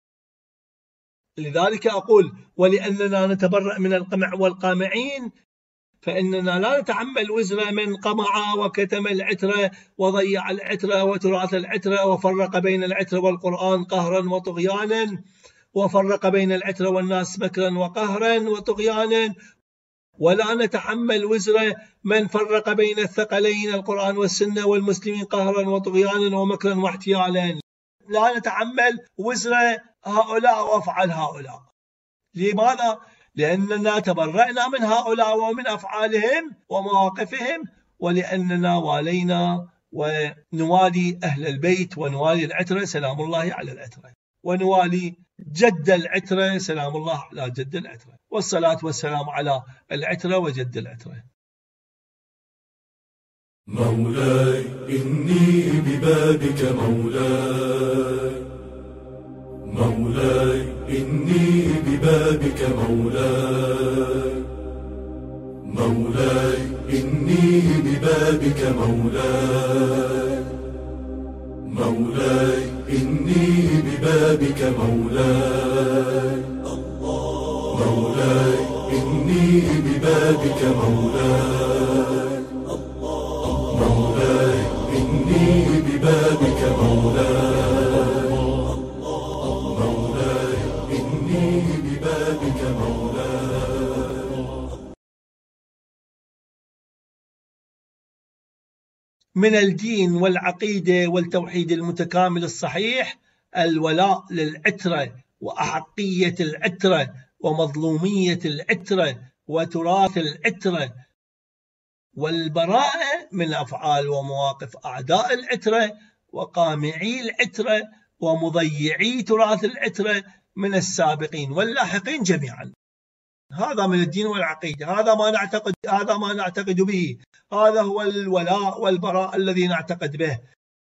لذلك أقول ولأننا نتبرأ من القمع والقامعين فإننا لا نتحمل وزر من قمع وكتم العترة وضيع العترة وتراث العترة وفرق بين العترة والقرآن قهرا وطغيانا، وفرق بين العترة والناس مكرا وقهرا وطغيانا، ولا نتحمل وزر من فرق بين الثقلين القرآن والسنة والمسلمين قهرا وطغيانا ومكرا واحتيالا. لا نتحمل وزر هؤلاء وأفعال هؤلاء. لماذا؟ لأننا تبرأنا من هؤلاء ومن أفعالهم ومواقفهم، ولأننا والينا ونوالي أهل البيت ونوالي العترة سلام الله على العترة، ونوالي جد العترة سلام الله على جد العترة، والصلاة والسلام على العترة وجد العترة. مولاي إني ببابك مولاي، مولاي إني ببابك مولاي، مولاي إني ببابك مولاي، مولاي إني ببابك مولاي، مولاي إني ببابك مولاي، مولاي إني ببابك مولاي، مولاي إني ببابك مولاي. من الدين والعقيدة والتوحيد المتكامل الصحيح الولاء للعترة وأحقية العترة ومظلومية العترة وتراث العترة، والبراءة من أفعال ومواقف أعداء العترة وقامعي العترة ومضيعي تراث العترة من السابقين واللاحقين جميعا. هذا من الدين والعقيدة، هذا ما نعتقد به، هذا هو الولاء والبراء الذي نعتقد به.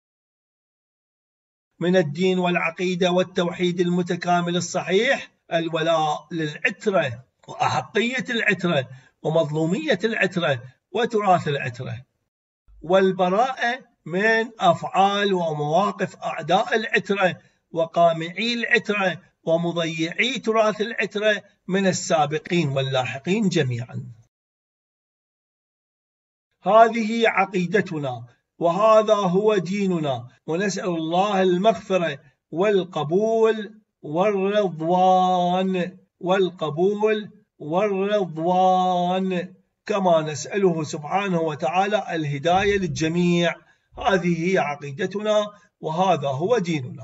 من الدين والعقيدة والتوحيد المتكامل الصحيح الولاء للعترة وأحقية العترة ومظلومية العترة وتراث العترة، والبراءة من أفعال ومواقف أعداء العترة وقامعي العترة ومضيعي تراث العترة من السابقين واللاحقين جميعا. هذه عقيدتنا وهذا هو ديننا، ونسأل الله المغفرة والقبول والرضوان كما نسأله سبحانه وتعالى الهداية للجميع. هذه هي عقيدتنا وهذا هو ديننا.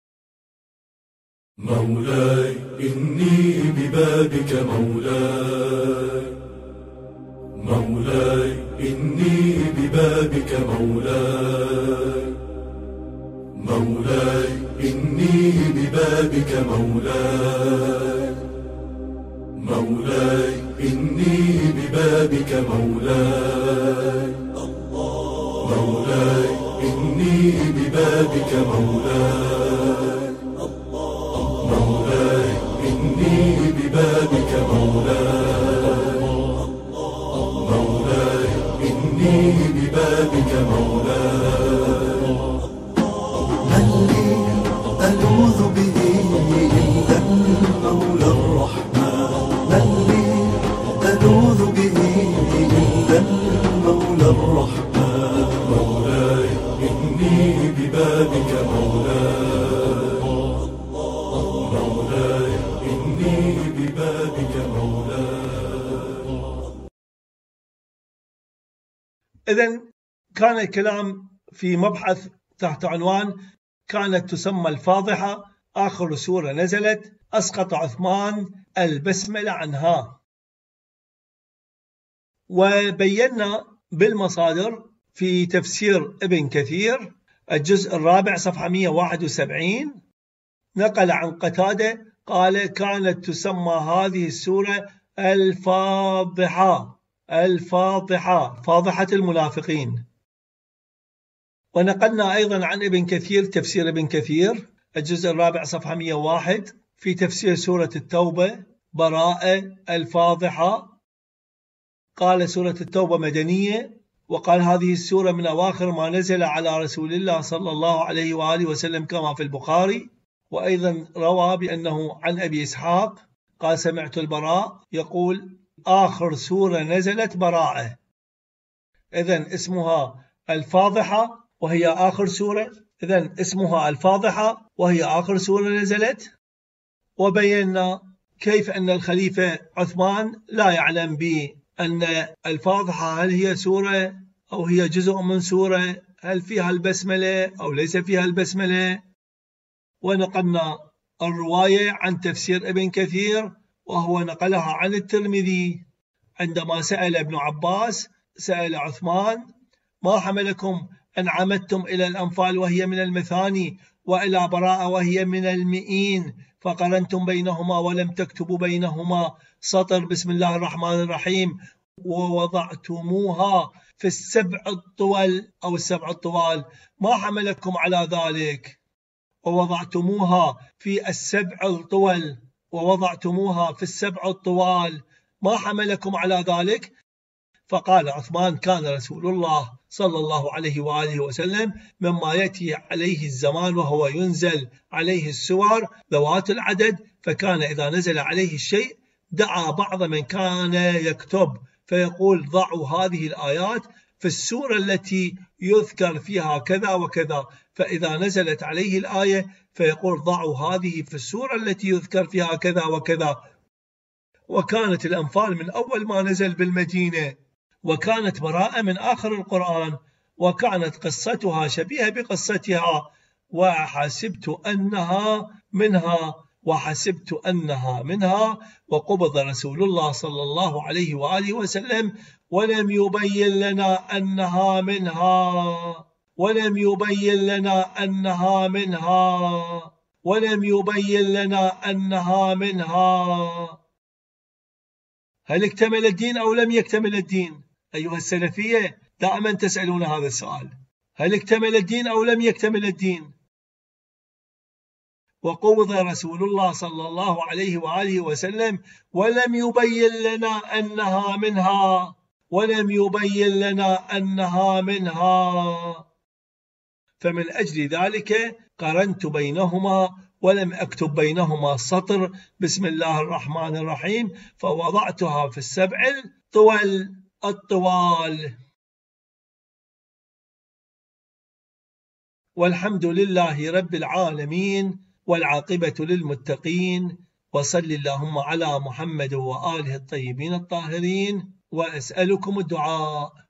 مولاي إني ببابك مولاي، مولاي إني ببابك مولاي، مولاي إني ببابك مولاي، مولاي إني ببابك مولاي، مولاي إني ببابك مولاي، مولاي إني ببابك مولاي، مولاي إني ببابك مولاي. من لي ألوذ به إلا المولى الرحمن، من لي ألوذ به إلا المولى الرحمن، مولاي إني ببابك مولاي، مولاي إني ببابك مولاي. إذن كان الكلام في مبحث تحت عنوان كانت تسمى الفاضحة آخر سورة نزلت أسقط عثمان البسملة عنها، وبينا بالمصادر في تفسير ابن كثير الجزء الرابع صفحة 171 نقل عن قتادة قال كانت تسمى هذه السورة الفاضحة، فاضحة المنافقين. ونقلنا أيضا عن ابن كثير تفسير ابن كثير الجزء الرابع صفحة 101 في تفسير سورة التوبة براءة الفاضحة، قال سورة التوبة مدنية وقال هذه السورة من أواخر ما نزل على رسول الله صلى الله عليه وآله وسلم كما في البخاري. وأيضا روى بأنه عن أبي إسحاق قال سمعت البراء يقول آخر سورة نزلت براءة. إذن اسمها الفاضحة وهي آخر سورة، إذن اسمها الفاضحة وهي آخر سورة نزلت. وبينا كيف أن الخليفة عثمان لا يعلم بأن الفاضحة هل هي سورة أو هي جزء من سورة، هل فيها البسملة أو ليس فيها البسملة. ونقلنا الرواية عن تفسير ابن كثير، وهو نقلها عن الترمذي عندما سأل ابن عباس سأل عثمان ما حملكم أن عمدتم إلى الأنفال وهي من المثاني وإلى براءة وهي من المئين فقرنتم بينهما ولم تكتبوا بينهما سطر بسم الله الرحمن الرحيم ووضعتموها في السبع الطول أو السبع الطوال، ما حملكم على ذلك؟ ووضعتموها في السبع الطول ووضعتموها في السبع الطوال، ما حملكم على ذلك؟ فقال عثمان كان رسول الله صلى الله عليه وآله وسلم مما يأتي عليه الزمان وهو ينزل عليه السور ذوات العدد، فكان إذا نزل عليه الشيء دعا بعض من كان يكتب فيقول ضعوا هذه الآيات في السورة التي يذكر فيها كذا وكذا، فإذا نزلت عليه الآية فيقول ضعوا هذه في السورة التي يذكر فيها كذا وكذا. وكانت الأنفال من أول ما نزل بالمدينة، وكانت براءة من آخر القرآن، وكانت قصتها شبيهة بقصتها وحسبت أنها منها وقبض رسول الله صلى الله عليه وآله وسلم ولم يبين لنا أنها منها. هل اكتمل الدين أو لم يكتمل الدين؟ أيها السلفية دائما تسألون هذا السؤال، هل اكتمل الدين أو لم يكتمل الدين؟ وقبض رسول الله صلى الله عليه وآله وسلم ولم يبين لنا أنها منها، فمن أجل ذلك قرنت بينهما ولم أكتب بينهما سطر بسم الله الرحمن الرحيم فوضعتها في السبع الطوال. والحمد لله رب العالمين والعاقبة للمتقين، وصل اللهم على محمد وآله الطيبين الطاهرين، وأسألكم الدعاء.